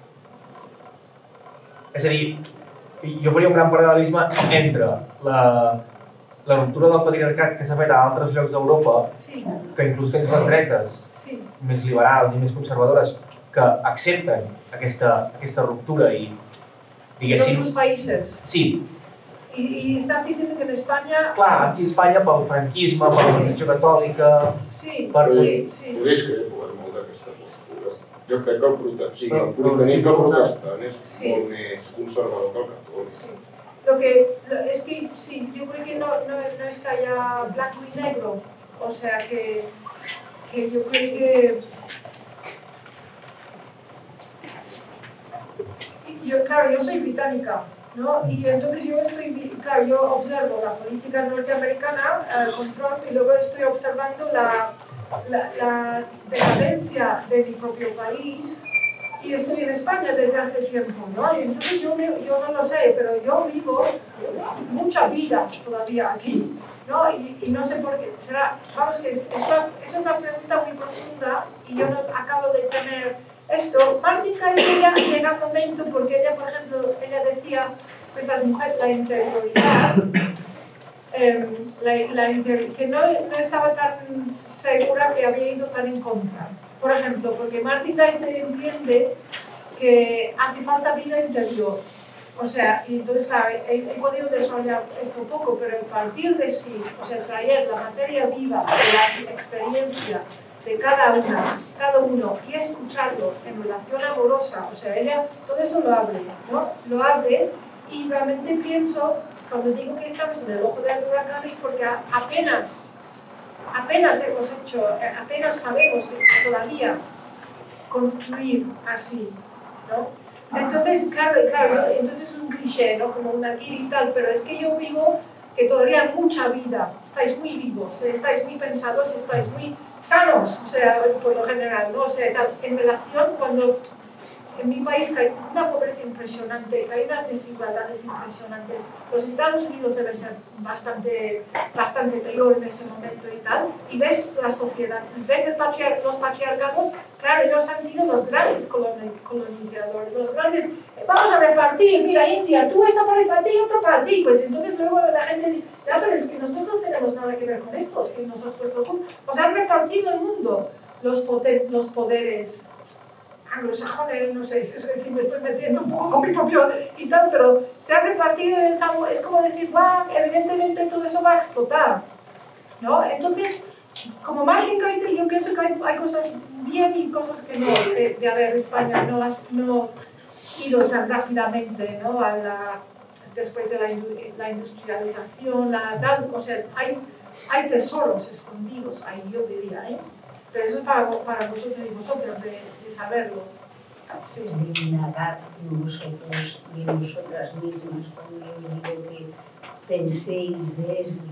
és a dir, jo faria un gran paral·lelisme entre la, la ruptura del patriarcat que s'ha fet a altres llocs d'Europa, sí. que inclús tens les dretes sí. més liberals i més conservadores que accepten aquesta, aquesta ruptura i, diguéssim... En otros países. Sí. Y, y estás diciendo que en España... Clar, aquí a Espanya pel franquisme, per la religió catòlica... Sí, per... sí, sí. Jo discrepo molt d'aquesta postura. Jo crec que el, prote... sí, el puritanisme protestant és sí. molt més conservador que el catòlic. Sí. Lo que, lo, es que sí, yo creo que no, no, no es que haya blanco y negro, o sea que, que yo creo que... Yo, claro, yo soy británica, ¿no? Y entonces yo estoy, claro, yo observo la política norteamericana eh, con Trump y luego estoy observando la, la, la decadencia de mi propio país y estoy en España desde hace tiempo, ¿no? Y entonces yo, yo no lo sé, pero yo vivo mucha vida todavía aquí, ¿no? Y, y no sé por qué, será, vamos que es, es, una, es una pregunta muy profunda y yo no acabo de tener... Esto, Martin Kaiser llega un momento, porque ella, por ejemplo, ella decía, esas mujeres, la interioridad, eh, la, la inter, que no, no estaba tan segura que había ido tan en contra. Por ejemplo, porque Martin Kaiser entiende que hace falta vida interior. O sea, y entonces, claro, he, he podido desarrollar esto un poco, pero a partir de sí, o sea, traer la materia viva de la experiencia de cada una, cada uno y escucharlo en relación amorosa, o sea, ella todo eso lo abre, ¿no? Lo abre y realmente pienso, cuando digo que estamos en el ojo del huracán es porque apenas, apenas hemos hecho, apenas sabemos todavía construir así, ¿no? Entonces, claro, claro, entonces es un cliché, ¿no? Como una guía y tal, pero es que yo vivo que todavía hay mucha vida, estáis muy vivos, estáis muy pensados, estáis muy sanos, o sea, por lo general, ¿no? O sea, tal, en relación cuando en mi país que hay una pobreza impresionante, que hay unas desigualdades impresionantes, los Estados Unidos debe ser bastante, bastante peor en ese momento y tal, y ves la sociedad, ves el patriar los patriarcados, claro, ellos han sido los grandes colonizadores, los grandes, vamos a repartir, mira India, tú esta para ti y otro para ti, pues entonces luego la gente dice, ya, pero es que nosotros no tenemos nada que ver con estos, que nos has puesto, o sea, han repartido el mundo, los, poder, los poderes anglosajones, no sé si me estoy metiendo un poco con mi propio y tal, pero se ha repartido en el campo, es como decir, va, evidentemente todo eso va a explotar, ¿no? Entonces, como Martin Kaiser, yo pienso que hay, hay cosas bien y cosas que no, de, de haber España no ha no ido tan rápidamente, ¿no? A la, después de la, la industrialización, la tal, o sea, hay, hay tesoros escondidos ahí, yo diría, ¿eh? Pero eso es para, para vosotros y vosotras de, de saberlo. Sí. De indagar en vosotros y en vosotras mismas cuando yo digo que penséis desde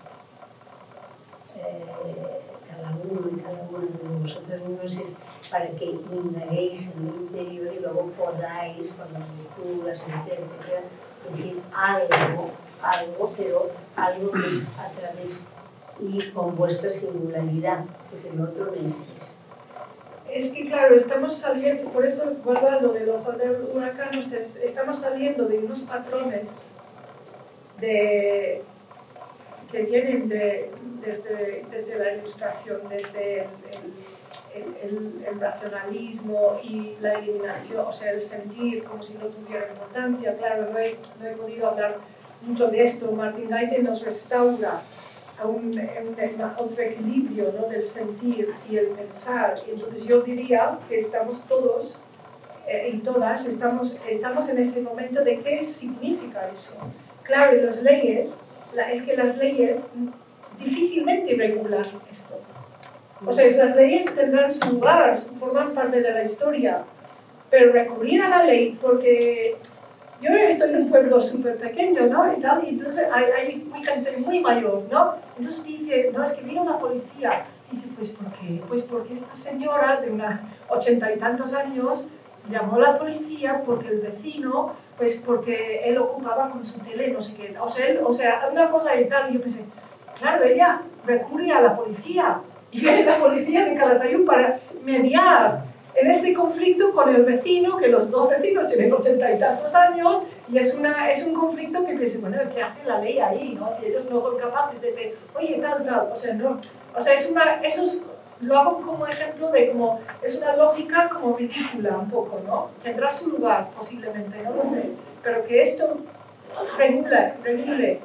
eh, cada uno y cada una de vosotras mismos es para que indaguéis en el interior y luego podáis, con las lecturas, etcétera, etcétera, decir algo, algo, pero algo que es a través y con vuestra singularidad, porque lo otro no es. Es que claro, estamos saliendo, por eso vuelvo a lo del ojo del huracán, estamos saliendo de unos patrones de, que vienen de, desde, desde la ilustración, desde el, el, el, el racionalismo y la eliminación, o sea, el sentir como si no tuviera importancia. Claro, no he, no he podido hablar mucho de esto. Martin Kaiser nos restaura a un, un otro equilibrio, ¿no? Del sentir y el pensar. Y entonces yo diría que estamos todos eh, y todas, estamos, estamos en ese momento de qué significa eso. Claro, y las leyes, la, es que las leyes difícilmente regulan esto, O sea, las leyes tendrán su lugar, forman parte de la historia, pero recurrir a la ley, porque yo estoy en un pueblo súper pequeño, ¿no? Y, tal, y entonces hay, hay gente muy mayor, ¿no? Entonces dice, no, es que vino la policía. Dice, pues ¿por qué? Pues porque esta señora de unos ochenta y tantos años llamó a la policía porque el vecino, pues porque él ocupaba con su tele, no sé qué. O sea, él, o sea una cosa y tal, y yo pensé, claro, ella recurre a la policía. Y viene la policía de Calatayud para mediar en este conflicto con el vecino, que los dos vecinos tienen ochenta y tantos años, y es, una, es un conflicto que piensa, bueno, ¿qué hace la ley ahí? ¿No? Si ellos no son capaces de decir, oye, tal, tal, o sea, no. O sea, es una, eso es, lo hago como ejemplo de como, es una lógica como ridícula un poco, ¿no? Tendrá su lugar, posiblemente, no lo sé, pero que esto regule, regule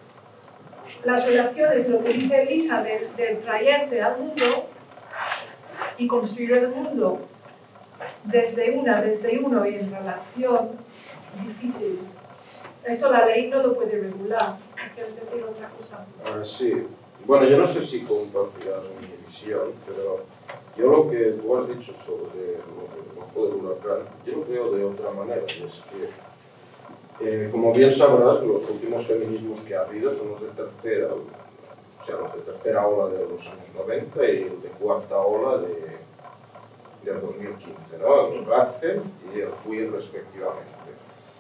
las relaciones, lo que dice Elisa, de, de traerte al mundo y construir el mundo desde una, desde uno y en relación, difícil. Esto la ley no lo puede regular. ¿Quieres decir otra cosa? Ah, sí. Bueno, yo no sé si compartirás mi visión, pero yo lo que tú has dicho sobre el ojo del huracán, yo lo veo de otra manera, y es que Eh, como bien sabrás, los últimos feminismos que ha habido son los de tercera, o sea, los de tercera ola de los años noventa y el de cuarta ola de, del dos mil quince, ¿no? El Ratzel y el Queer respectivamente.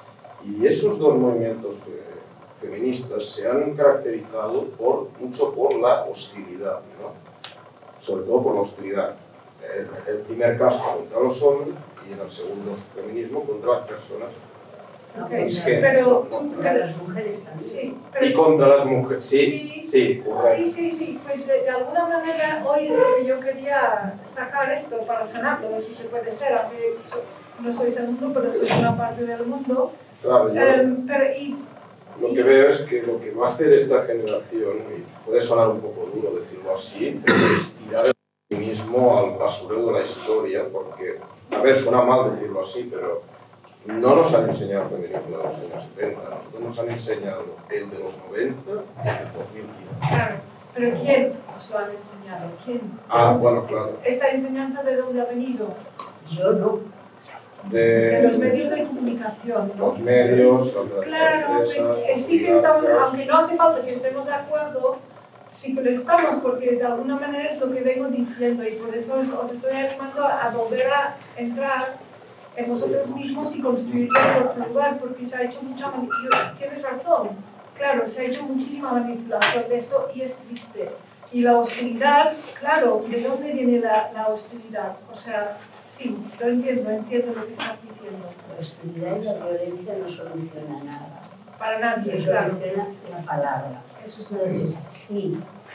Y esos dos movimientos eh, feministas se han caracterizado por, mucho por la hostilidad, ¿no? Sobre todo por la hostilidad. El, el primer caso contra los hombres y en el segundo feminismo contra las personas. Okay. Es que, pero, no, contra las mujeres también. Sí, pero, y contra las mujeres, sí, sí, sí, correcto. Sí, sí, sí, pues de, de alguna manera hoy es que yo quería sacar esto para sanarlo, no sé si se puede ser, aunque no estoy en el mundo, pero soy una parte del mundo. Claro, yo Um, pero, y, lo que veo es que lo que va a hacer esta generación, y puede sonar un poco duro decirlo así, es tirar el feminismo al basurero de la historia, porque, a ver, suena mal decirlo así, pero no nos han enseñado el feminismo de los años setenta, nosotros nos han enseñado el de los noventa y el del dos mil quince. claro, pero ¿quién os lo ha enseñado? ¿Quién? Ah, bueno, claro. ¿Esta enseñanza de dónde ha venido? Yo no. De, De los medios de comunicación, ¿no? Los medios, las Claro, empresas, pues eh, sí que estamos, aunque no hace falta que estemos de acuerdo, sí que lo estamos, porque de alguna manera es lo que vengo diciendo y por eso os, os estoy animando a volver a entrar en vosotros mismos y construir desde otro lugar, porque se ha hecho mucha manipulación. Tienes razón, claro, se ha hecho muchísima manipulación de esto y es triste. Y la hostilidad, claro, ¿de dónde viene la, la hostilidad? O sea, sí, lo entiendo, entiendo lo que estás diciendo. La hostilidad y la violencia no soluciona nada. Para nadie, No claro. soluciona la palabra. Eso es Entonces, sí,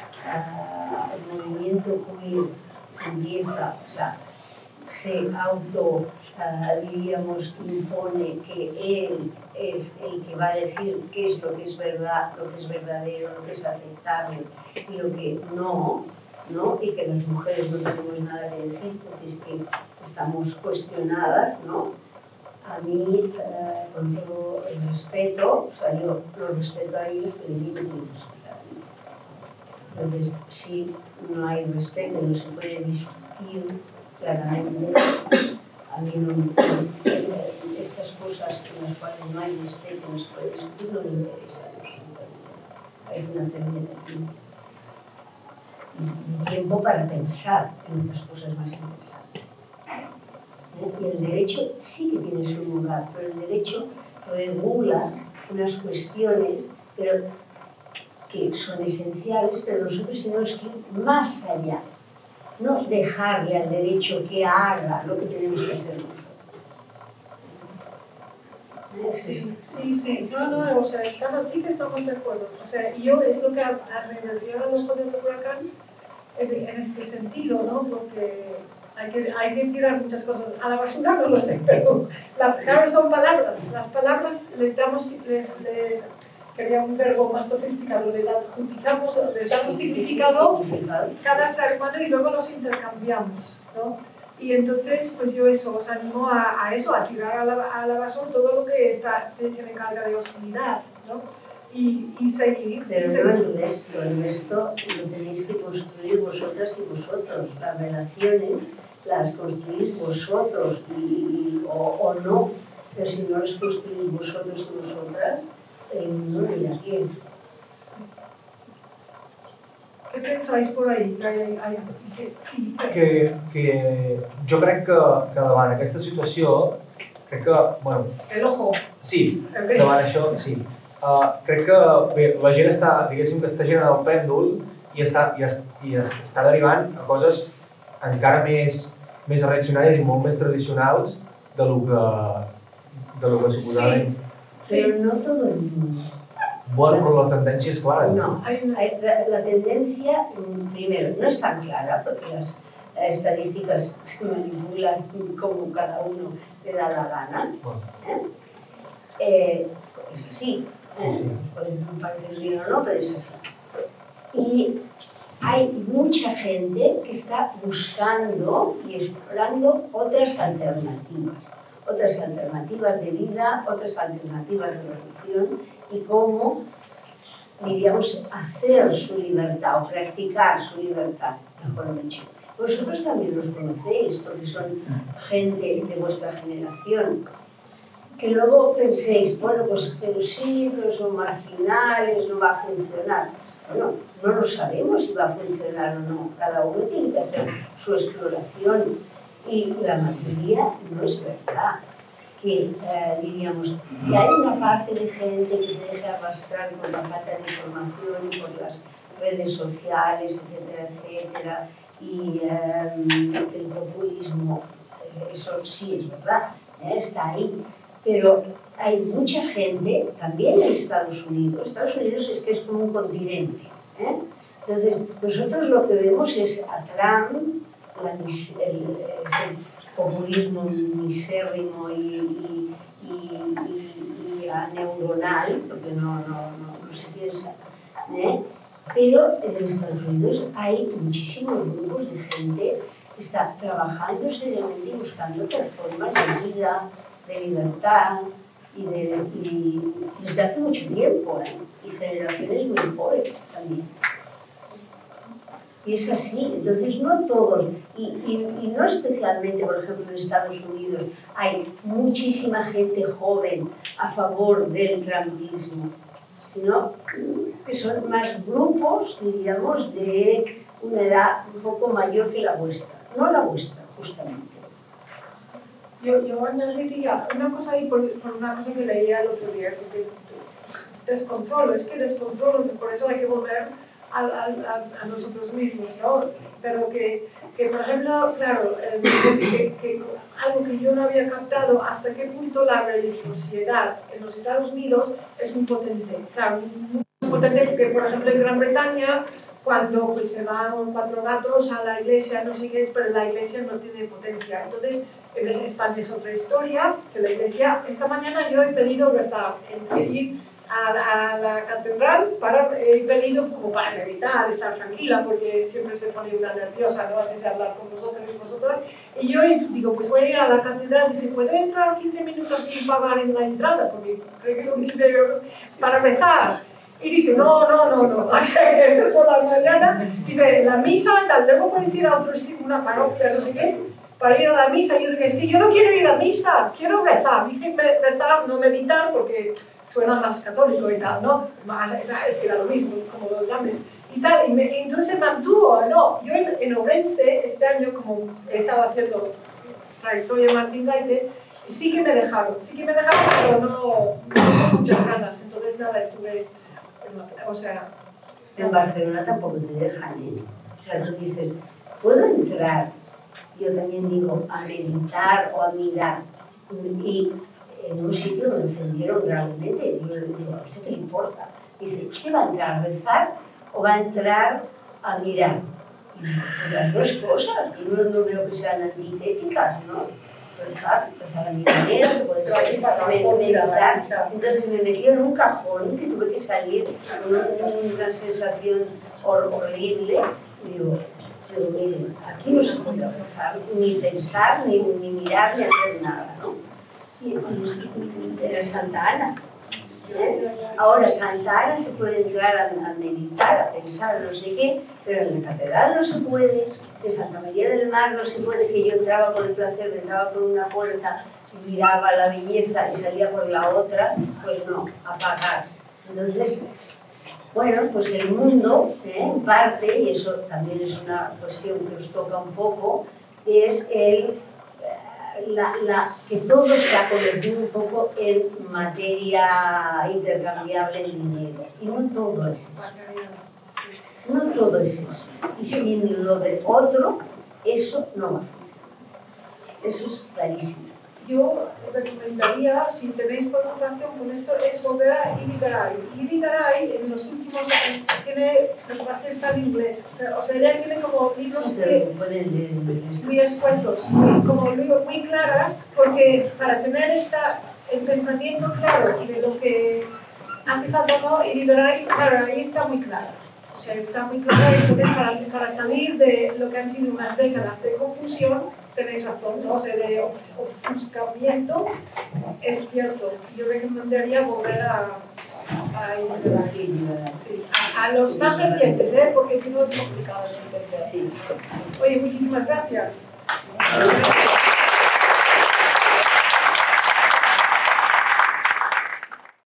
uh, el movimiento queer empieza, o sea, se auto, uh, diríamos, impone que él es el que va a decir qué es lo que es verdad, lo que es verdadero, lo que es aceptable y lo que no, ¿no? Y que las mujeres no tenemos nada que decir porque es que estamos cuestionadas, ¿no? A mí, uh, con todo el respeto, o sea, yo los respeto a ellos, pero ellos me tienen que respetar a mí. Entonces, si no hay respeto, no se puede discutir claramente, a mí no, estas cosas en las cuales no hay respeto, no se puede discutir, no me interesan absolutamente. Hay una pérdida de tiempo. Y tiempo para pensar en otras cosas más interesantes. Y el derecho sí que tiene su lugar, pero el derecho regula unas cuestiones pero que son esenciales, pero nosotros tenemos que ir más allá, no dejarle al derecho que haga lo que tenemos que hacer nosotros. Sí, sí, sí, no, no, o sea, estamos, sí que estamos de acuerdo. O sea, yo es lo que a, a me refiero a los jóvenes del huracán en, en este sentido, ¿no? Porque hay que, hay que tirar muchas cosas a la basura, no lo sé, pero la, claro, son palabras. Las palabras les damos, les, les quería un verbo más sofisticado, les adjudicamos, les damos significado cada ser humano y luego los intercambiamos, ¿no? Y entonces, pues yo eso, os animo a, a eso, a tirar a la, a la basura todo lo que está, tiene carga de hostilidad, ¿no? y, y seguir. Pero y no seguir. el resto, el resto lo tenéis que construir vosotras y vosotros. Las relaciones las construís vosotros y, y- o, o no, pero si no las construís vosotros y vosotras, el mundo no irá bien. ¿Qué pensáis por ahí? Que hay, hay, que, sí, que, Que, que jo crec que, que davant aquesta situació, crec que, bueno, el ojo. sí, Ok. davant això, sí. Uh, crec que bé, la gent està, diguéssim que està girant el pèndol i està, i, es, i es, està derivant a coses encara més, més reaccionàries i molt més tradicionals de lo que, de lo que suposadament. Sí. Pero no todo el mundo. Bueno, però la tendència és clara. No, Hay una- hay- la, la tendencia, mm, primero, no es tan clara porque las eh, estadísticas se manipulan como cada uno le da la gana. ¿eh? Eh, es así, ¿eh? Puede parecer bien o no, pero es así. Y hay mucha gente que está buscando y explorando otras alternativas, otras alternativas de vida, otras alternativas de relación y cómo, diríamos, hacer su libertad o practicar su libertad, mejor dicho. Vosotros también los conocéis porque son gente de vuestra generación. Que luego penséis, bueno, pues pero sí, pero son marginales, no va a funcionar. Bueno, no lo sabemos si va a funcionar o no. Cada uno tiene que hacer su exploración. Y la mayoría no es verdad. Que eh, diríamos, que hay una parte de gente que se deja arrastrar por la falta de información y por las redes sociales, etcétera, etcétera, y eh, el populismo, eh, eso sí es verdad, eh, está ahí. Pero hay mucha gente, también en Estados Unidos, Estados Unidos es que es como un continente, ¿eh? Entonces, nosotros lo que vemos es a Trump, la mis, el, ese populismo misérrimo y, y, y, y, y a neuronal, porque no, no, no, no se piensa, ¿eh? Pero en Estados Unidos hay muchísimos grupos de gente que está trabajando seriamente y buscando otras formas de vida, de libertad y, de, y desde hace mucho tiempo, ¿eh? Y generaciones muy jóvenes también. Y es así, entonces no todos, y, y, y no especialmente, por ejemplo, en Estados Unidos, hay muchísima gente joven a favor del trumpismo, sino que son más grupos, diríamos, de una edad un poco mayor que la vuestra, no la vuestra, justamente. Yo, yo añadiría una cosa ahí por, por una cosa que leía el otro día, que descontrolo, es que descontrolo, por eso hay que volver a, a, a nosotros mismos, ¿no? Pero que, que por ejemplo, claro, eh, que, que algo que yo no había captado, hasta qué punto la religiosidad en los Estados Unidos es muy potente. Claro, muy potente porque, por ejemplo, en Gran Bretaña, cuando pues, se van cuatro gatos a la iglesia, no sé qué, pero la iglesia no tiene potencia. Entonces, en España es otra historia, que la iglesia, esta mañana yo he pedido rezar, en ir a, a la catedral, para, he pedido como para meditar, estar tranquila, porque siempre se pone una nerviosa, ¿no? Antes de hablar con vosotros y vosotras. Y yo digo, pues voy a ir a la catedral, dice, ¿puedo entrar quince minutos sin pagar en la entrada? Porque creo que son quince euros, para rezar. Y dice, no, no, no, no, hay que hacer por la mañana. Dice, la misa y tal, luego puedes ir a otro sitio, una parroquia, no sé qué, para ir a la misa. Y yo dije, es que yo no quiero ir a misa, quiero rezar. Dije rezar, no meditar, porque suena más católico y tal, ¿no? Es que era lo mismo, como los llames. Y tal, y me, entonces se mantuvo, ¿no? Yo en, en Ourense, este año, como he estado haciendo trayectoria Martín Gaite, sí que me dejaron, sí que me dejaron, pero no, no con muchas ganas. Entonces, nada, estuve, o sea... En Barcelona tampoco te dejan, ¿eh? O sea, tú dices, ¿puedo entrar? Yo también digo, a meditar o a mirar. Y en un sitio me encendieron gravemente. Yo le digo, ¿a usted qué le importa? Dice, ¿usted va a entrar a rezar o va a entrar a mirar? Y digo, las dos cosas, yo no, no veo que sean antitéticas, ¿no? Rezar, rezar a mi manera, que puede ser meditar. Entonces me metí en un cajón que tuve que salir con una, una sensación hor horrible. Y digo, pero miren, aquí no se puede rezar, ni pensar, ni, ni mirar, ni hacer nada, ¿no? Y, y eso es muy interesante, Ana. ¿eh? Ahora, Santa Ana se puede entrar a, a meditar, a pensar, no sé qué, pero en la catedral no se puede, en Santa María del Mar no se puede, que yo entraba por el placer, entraba por una puerta, miraba la belleza y salía por la otra, pues no, apagar. Entonces, bueno, pues el mundo, ¿eh? En parte, y eso también es una cuestión que os toca un poco, es el, la, la, que todo se ha convertido un poco en materia intercambiable de dinero. Y no todo es eso. No todo es eso. Y sin lo de otro, eso no va a funcionar. Eso es clarísimo. Yo recomendaría, si tenéis preocupación con esto, es volver a Irigaray. Irigaray en los últimos años tiene, lo que pasa es que está en inglés, o sea, ella tiene como libros Sí, muy, muy escuetos, muy, como libros muy claras, porque para tener esta, el pensamiento claro de lo que hace falta o no, Irigaray, claro, ahí está muy claro. O sea, está muy claro, entonces para, para salir de lo que han sido unas décadas de confusión, tenéis razón, ¿no? O sea, de ofuscamiento, es cierto. Yo recomendaría volver a, a, a, sí, a, a los más recientes, ¿eh? Porque si no es complicado de entender. Oye, muchísimas gracias.